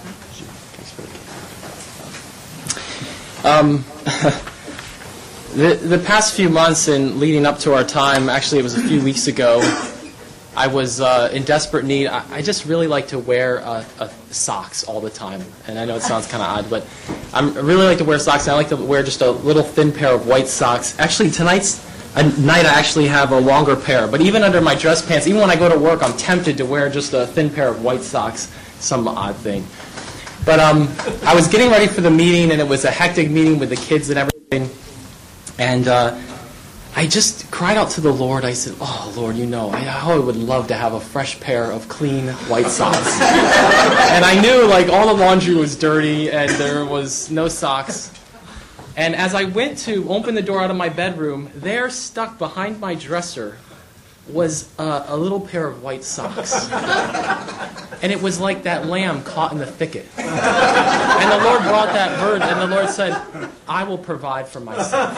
Um, the, the past few months and leading up to our time, actually it was a few weeks ago, I was uh, in desperate need. I, I just really like to wear uh, uh, socks all the time. And I know it sounds kind of odd, but I'm, I really like to wear socks. And I like to wear just a little thin pair of white socks. Actually, tonight's a night I actually have a longer pair. But even under my dress pants, even when I go to work, I'm tempted to wear just a thin pair of white socks. Some odd thing. But um, I was getting ready for the meeting, and it was a hectic meeting with the kids and everything. And uh, I just cried out to the Lord. I said, oh, Lord, you know, I, I would love to have a fresh pair of clean white socks. And I knew, like, all the laundry was dirty and there was no socks. And as I went to open the door out of my bedroom, there, stuck behind my dresser, was uh, a little pair of white socks. And it was like that lamb caught in the thicket. And the Lord brought that bird, and the Lord said, I will provide for myself.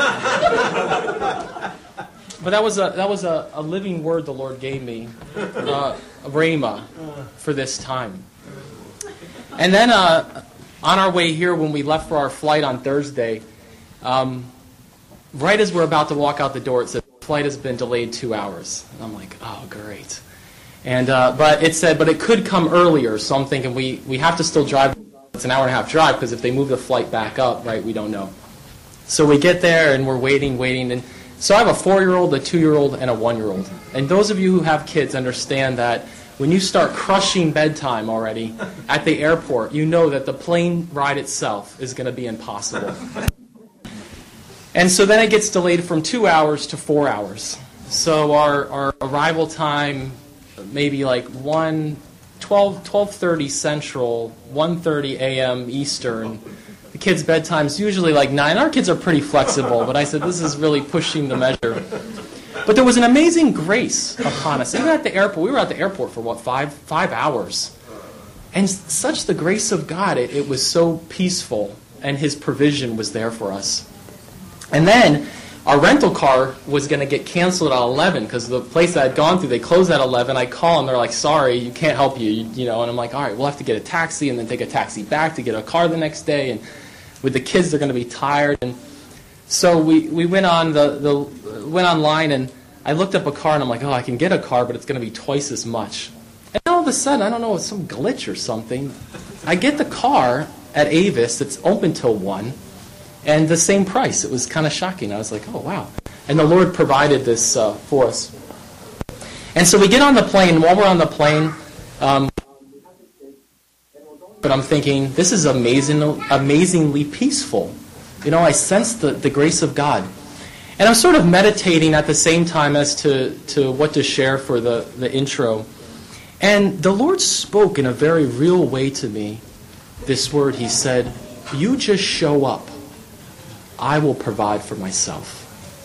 But that was a that was a, a living word the Lord gave me, uh, a rhema, for this time. And then uh, on our way here, when we left for our flight on Thursday, um, right as we're about to walk out the door, it said, flight has been delayed two hours. And I'm like, oh, great. And uh, but it said, but it could come earlier. So I'm thinking we, we have to still drive. It's an hour and a half drive, because if they move the flight back up, right, we don't know. So we get there and we're waiting, waiting. And so I have a four-year-old, a two-year-old, and a one-year-old. And those of you who have kids understand that when you start crushing bedtime already at the airport, you know that the plane ride itself is going to be impossible. And so then it gets delayed from two hours to four hours. So our, our arrival time, maybe like one, twelve, twelve thirty Central, one thirty a.m. Eastern. The kids' bedtime's usually like nine. Our kids are pretty flexible, but I said this is really pushing the measure. But there was an amazing grace upon us. Even at the airport, we were at the airport for what, five five hours. And such the grace of God, it, it was so peaceful, and His provision was there for us. And then, our rental car was going to get canceled at eleven because the place I had gone through, they closed at eleven. I call and they're like, sorry, you can't help you, you, you know. And I'm like, all right, we'll have to get a taxi and then take a taxi back to get a car the next day. And with the kids, they're going to be tired. And so we, we went on the, the went online and I looked up a car and I'm like, oh, I can get a car, but it's going to be twice as much. And all of a sudden, I don't know, it's some glitch or something. I get the car at Avis. It's open till one. And the same price. It was kind of shocking. I was like, oh, wow. And the Lord provided this uh, for us. And so we get on the plane. While we're on the plane, um, but I'm thinking, this is amazing, amazingly peaceful. You know, I sense the, the grace of God. And I'm sort of meditating at the same time as to, to what to share for the, the intro. And the Lord spoke in a very real way to me this word. He said, you just show up. I will provide for myself.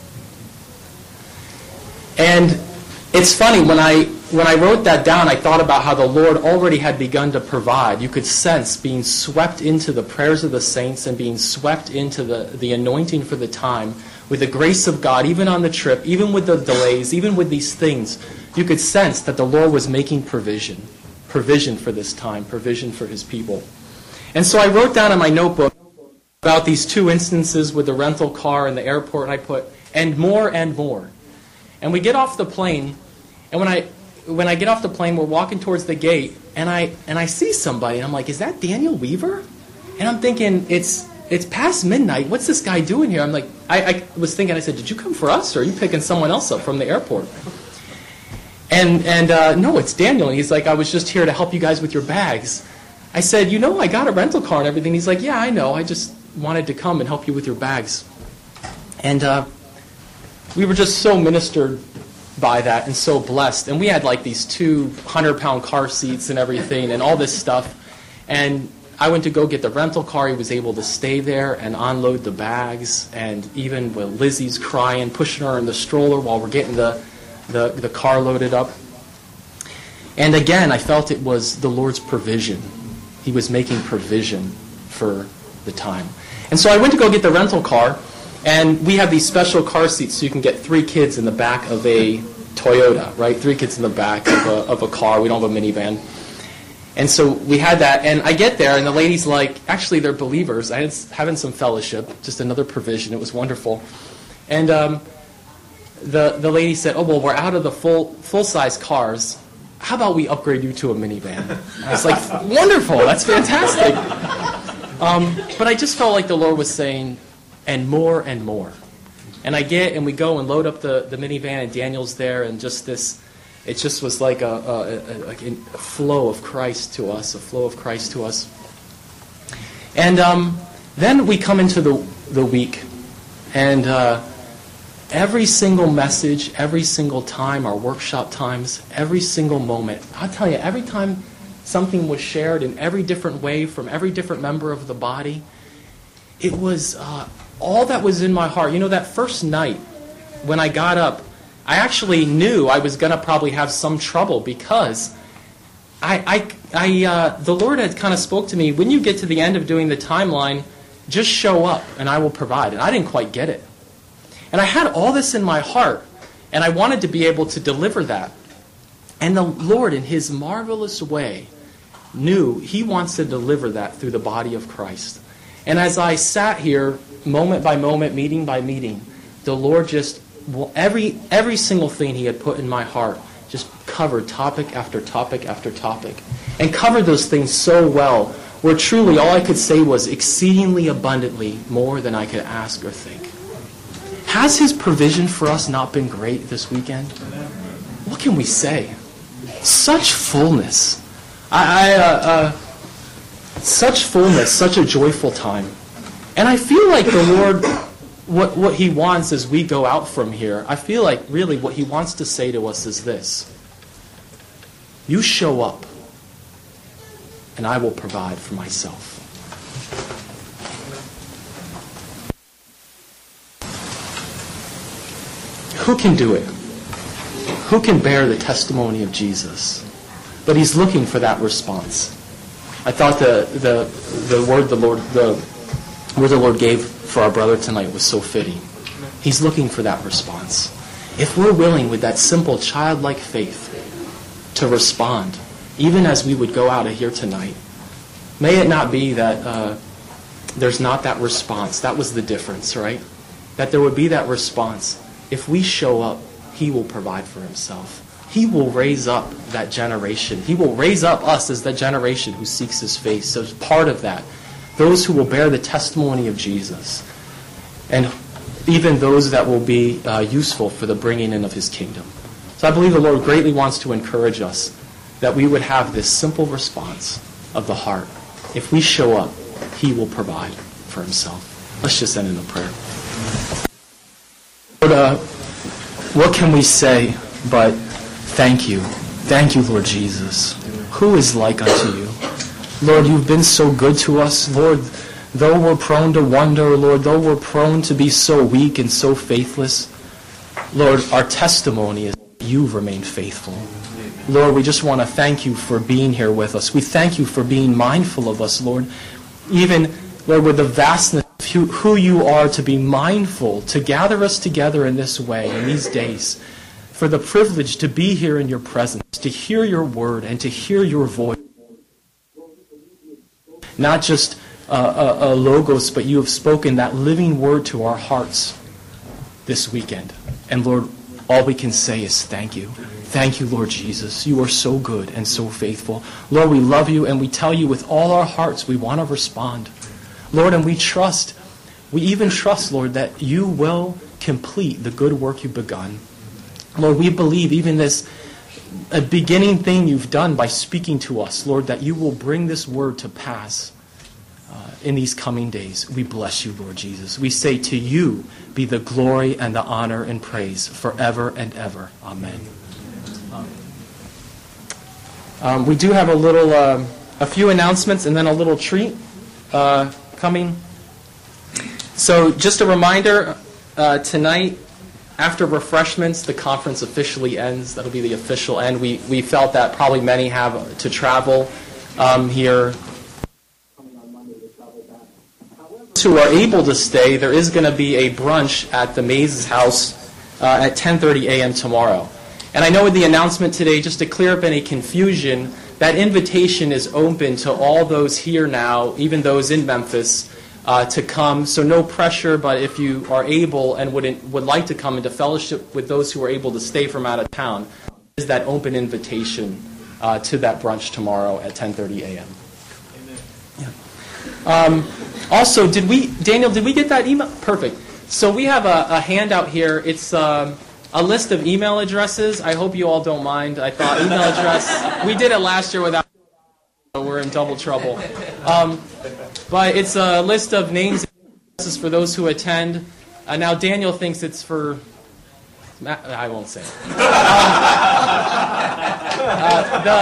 And it's funny, when I when I wrote that down, I thought about how the Lord already had begun to provide. You could sense being swept into the prayers of the saints and being swept into the, the anointing for the time with the grace of God, even on the trip, even with the delays, even with these things. You could sense that the Lord was making provision. Provision for this time, provision for His people. And so I wrote down in my notebook about these two instances with the rental car and the airport, and I put, and more and more. And we get off the plane, and when I when I get off the plane, we're walking towards the gate, and I and I see somebody, and I'm like, is that Daniel Weaver? And I'm thinking, it's it's past midnight. What's this guy doing here? I'm like, I, I was thinking, I said, did you come for us, or are you picking someone else up from the airport? And and uh, no, it's Daniel. And he's like, I was just here to help you guys with your bags. I said, you know, I got a rental car and everything. He's like, yeah, I know. I just wanted to come and help you with your bags. And uh, we were just so ministered by that and so blessed. And we had like these two hundred-pound car seats and everything and all this stuff. And I went to go get the rental car. He was able to stay there and unload the bags. And even when Lizzie's crying, pushing her in the stroller while we're getting the, the, the car loaded up. And again, I felt it was the Lord's provision. He was making provision for the time. And so I went to go get the rental car, and we have these special car seats so you can get three kids in the back of a Toyota, right? Three kids in the back of a, of a car. We don't have a minivan. And so we had that, and I get there, and the lady's like, actually, they're believers. I had having some fellowship, just another provision. It was wonderful. And um, the the lady said, oh, well, we're out of the full full-size cars. How about we upgrade you to a minivan? I was like, wonderful, that's fantastic. Um, but I just felt like the Lord was saying, and more and more. And I get, and we go and load up the, the minivan, and Daniel's there, and just this, it just was like a, a, a, a flow of Christ to us, a flow of Christ to us. And um, then we come into the, the week, and uh, every single message, every single time, our workshop times, every single moment, I'll tell you, every time something was shared in every different way from every different member of the body, it was uh, all that was in my heart. You know, that first night when I got up, I actually knew I was going to probably have some trouble because I, I, I uh, the Lord had kind of spoke to me, when you get to the end of doing the timeline, just show up and I will provide. And I didn't quite get it. And I had all this in my heart, and I wanted to be able to deliver that. And the Lord, in His marvelous way, knew He wants to deliver that through the body of Christ. And as I sat here, moment by moment, meeting by meeting, the Lord just, well, every every single thing He had put in my heart, just covered topic after topic after topic. And covered those things so well, where truly all I could say was exceedingly abundantly more than I could ask or think. Has His provision for us not been great this weekend? What can we say? Such fullness. I, I uh, uh, such fullness, such a joyful time. And I feel like the Lord, what, what He wants as we go out from here, I feel like really what He wants to say to us is this. You show up, and I will provide for myself. Who can do it? Who can bear the testimony of Jesus? But He's looking for that response. I thought the the the word the Lord the word the Lord gave for our brother tonight was so fitting. He's looking for that response. If we're willing with that simple childlike faith to respond, even as we would go out of here tonight, may it not be that uh, there's not that response. That was the difference, right? That there would be that response. If we show up, He will provide for Himself. He will raise up that generation. He will raise up us as that generation who seeks His face. So as part of that, those who will bear the testimony of Jesus, and even those that will be uh, useful for the bringing in of His kingdom. So I believe the Lord greatly wants to encourage us that we would have this simple response of the heart. If we show up, He will provide for Himself. Let's just end in a prayer. Lord, uh, what can we say but thank you. Thank you, Lord Jesus. Who is like unto you? Lord, you've been so good to us. Lord, though we're prone to wonder, Lord, though we're prone to be so weak and so faithless, Lord, our testimony is that you've remained faithful. Lord, we just want to thank you for being here with us. We thank you for being mindful of us, Lord. Even, Lord, with the vastness of who you are, to be mindful, to gather us together in this way, in these days, for the privilege to be here in your presence, to hear your word and to hear your voice. Not just uh, a, a logos, but you have spoken that living word to our hearts this weekend. And Lord, all we can say is thank you. Thank you, Lord Jesus. You are so good and so faithful. Lord, we love you and we tell you with all our hearts we want to respond. Lord, and we trust, we even trust, Lord, that you will complete the good work you've begun. Lord, we believe even this a beginning thing you've done by speaking to us, Lord, that you will bring this word to pass uh, in these coming days. We bless you, Lord Jesus. We say to you be the glory and the honor and praise forever and ever. Amen. Um, we do have a little, uh, a few announcements and then a little treat uh, coming. So just a reminder, uh, tonight, after refreshments, the conference officially ends. That'll be the official end. We we felt that probably many have to travel um, here. Who are able to stay, there is going to be a brunch at the Mays house uh, at ten thirty a.m. tomorrow. And I know with the announcement today, just to clear up any confusion, that invitation is open to all those here now, even those in Memphis, Uh, to come. So no pressure, but if you are able and would would like to come into fellowship with those who are able to stay from out of town, is that open invitation uh, to that brunch tomorrow at ten thirty a.m. Yeah. Um, also, did we, Daniel, did we get that email? Perfect. So we have a, a handout here. It's um, a list of email addresses. I hope you all don't mind. I thought email address, we did it last year without, so we're in double trouble. Um, But it's a list of names and addresses for those who attend. Uh, now, Daniel thinks it's for... I won't say it. Um, uh, the,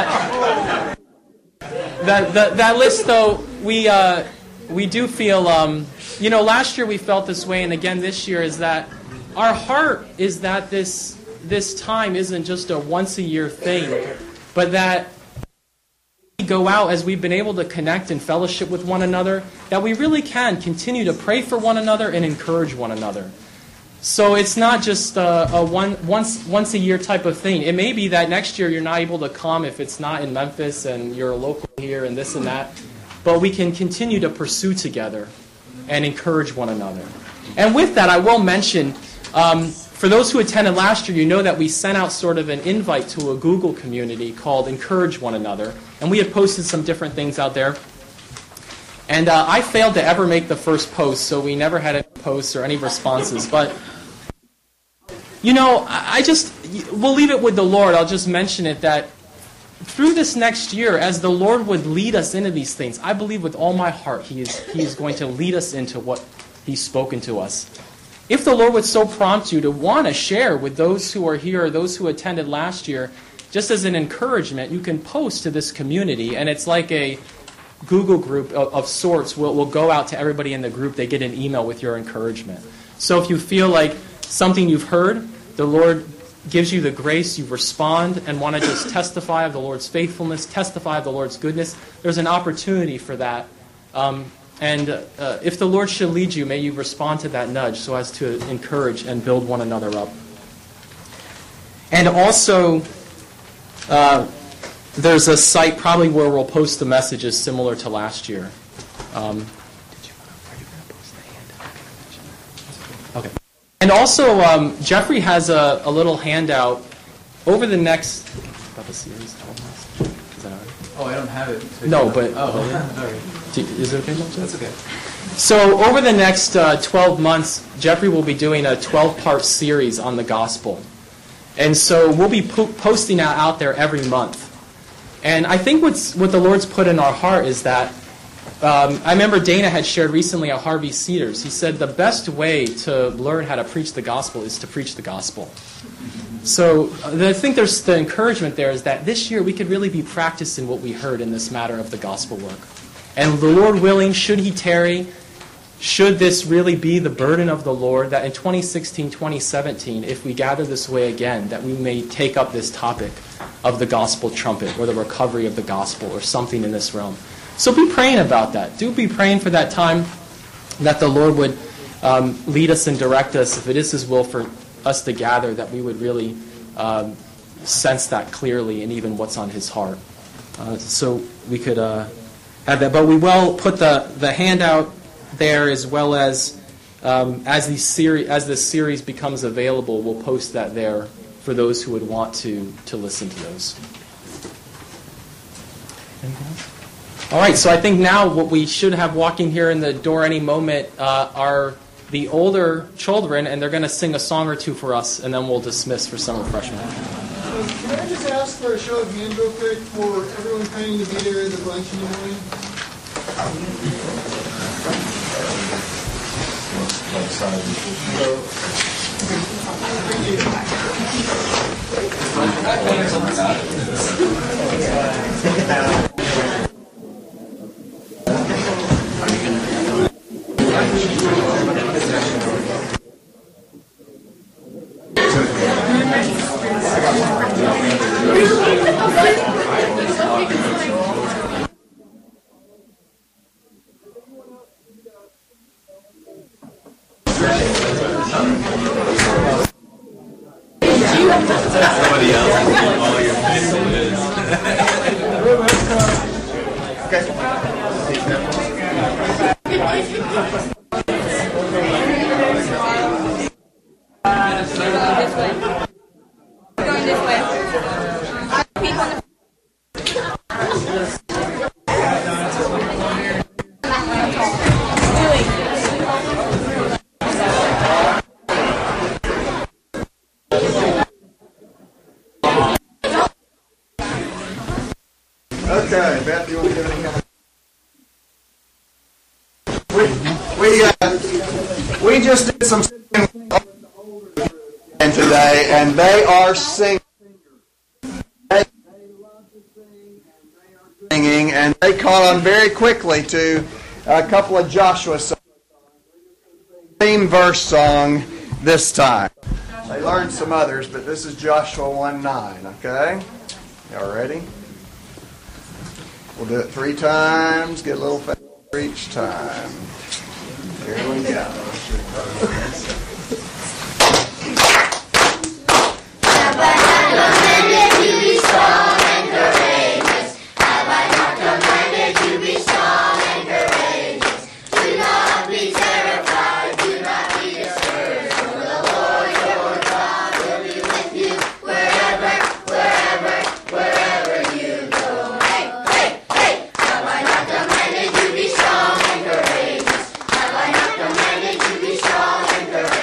the, the, that list, though, we, uh, we do feel... Um, you know, last year we felt this way, and again this year, is that our heart is that this, this time isn't just a once-a-year thing, but that... go out as we've been able to connect and fellowship with one another, that we really can continue to pray for one another and encourage one another. So it's not just a, a one once once a year type of thing. It may be that next year you're not able to come if it's not in Memphis and you're local here and this and that, but we can continue to pursue together and encourage one another. And with that, I will mention, um, for those who attended last year, you know that we sent out sort of an invite to a Google community called Encourage One Another. And we had posted some different things out there. And uh, I failed to ever make the first post, so we never had any posts or any responses. But, you know, I just, we'll leave it with the Lord. I'll just mention it that through this next year, as the Lord would lead us into these things, I believe with all my heart He is, he is going to lead us into what He's spoken to us. If the Lord would so prompt you to want to share with those who are here or those who attended last year, just as an encouragement, you can post to this community, and it's like a Google group of, of sorts. We'll, we'll go out to everybody in the group. They get an email with your encouragement. So if you feel like something you've heard, the Lord gives you the grace, you respond and want to just testify of the Lord's faithfulness, testify of the Lord's goodness, there's an opportunity for that. Um, And uh, if the Lord should lead you, may you respond to that nudge so as to encourage and build one another up. And also, uh, there's a site probably where we'll post the messages similar to last year. Um, okay. And also, um, Jeffrey has a, a little handout over the next... About the series, Is that all right? Oh, I don't have it. No, but... Oh, all right. Is it okay, Jeff? That's okay. So over the next uh, twelve months, Jeffrey will be doing a twelve-part series on the gospel. And so we'll be po- posting that out there every month. And I think what's, what the Lord's put in our heart is that, um, I remember Dana had shared recently at Harvey Cedars, he said the best way to learn how to preach the gospel is to preach the gospel. So uh, I think there's the encouragement there is that this year we could really be practicing what we heard in this matter of the gospel work. And the Lord willing, should He tarry, should this really be the burden of the Lord, that in twenty sixteen, twenty seventeen, if we gather this way again, that we may take up this topic of the gospel trumpet or the recovery of the gospel or something in this realm. So be praying about that. Do be praying for that time that the Lord would um, lead us and direct us, if it is His will for us to gather, that we would really um, sense that clearly and even what's on His heart. Uh, so we could uh, have that. But we will put the, the handout there, as well as um, as these seri- as this series becomes available, we'll post that there for those who would want to to listen to those. All right, so I think now what we should have walking here in the door any moment uh, are the older children, and they're going to sing a song or two for us, and then we'll dismiss for some refreshment. Um, can I just ask for a show of hands real quick for everyone planning to be there in the brunch in the morning? Somebody else can do all your business. Going this way. Okay, Beth, you want to give any comment? We we uh, we just did some singing and today, and they are singing. They love to sing, and they are singing, and they caught on very quickly to a couple of Joshua songs. Theme verse song this time. They learned some others, but this is Joshua one nine. Okay, y'all ready? We'll do it three times, get a little faster each time. Here we go. Have I not commanded you be strong and courageous? Have I not commanded you be strong and courageous? Do not be terrified, do not be discouraged, for the Lord your God will be with you wherever, wherever, wherever you go. Hey, hey, hey! Have I not commanded you be strong and courageous? Have I not commanded you be strong and courageous?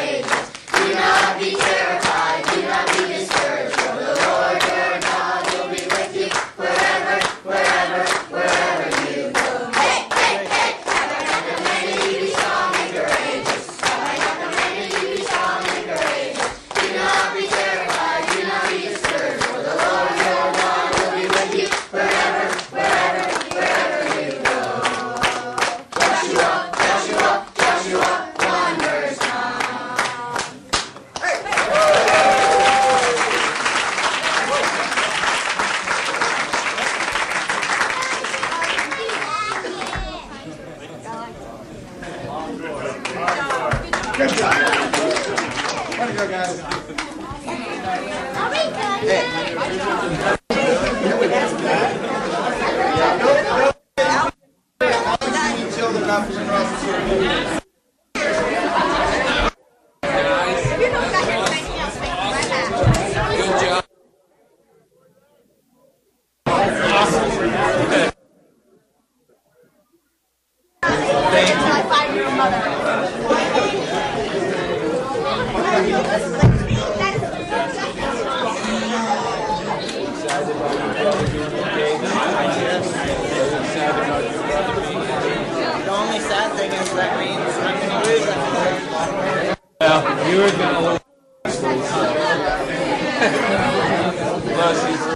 The only sad thing is that means I'm going to lose that. Well, you were going to lose. Plus, he's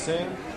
sing?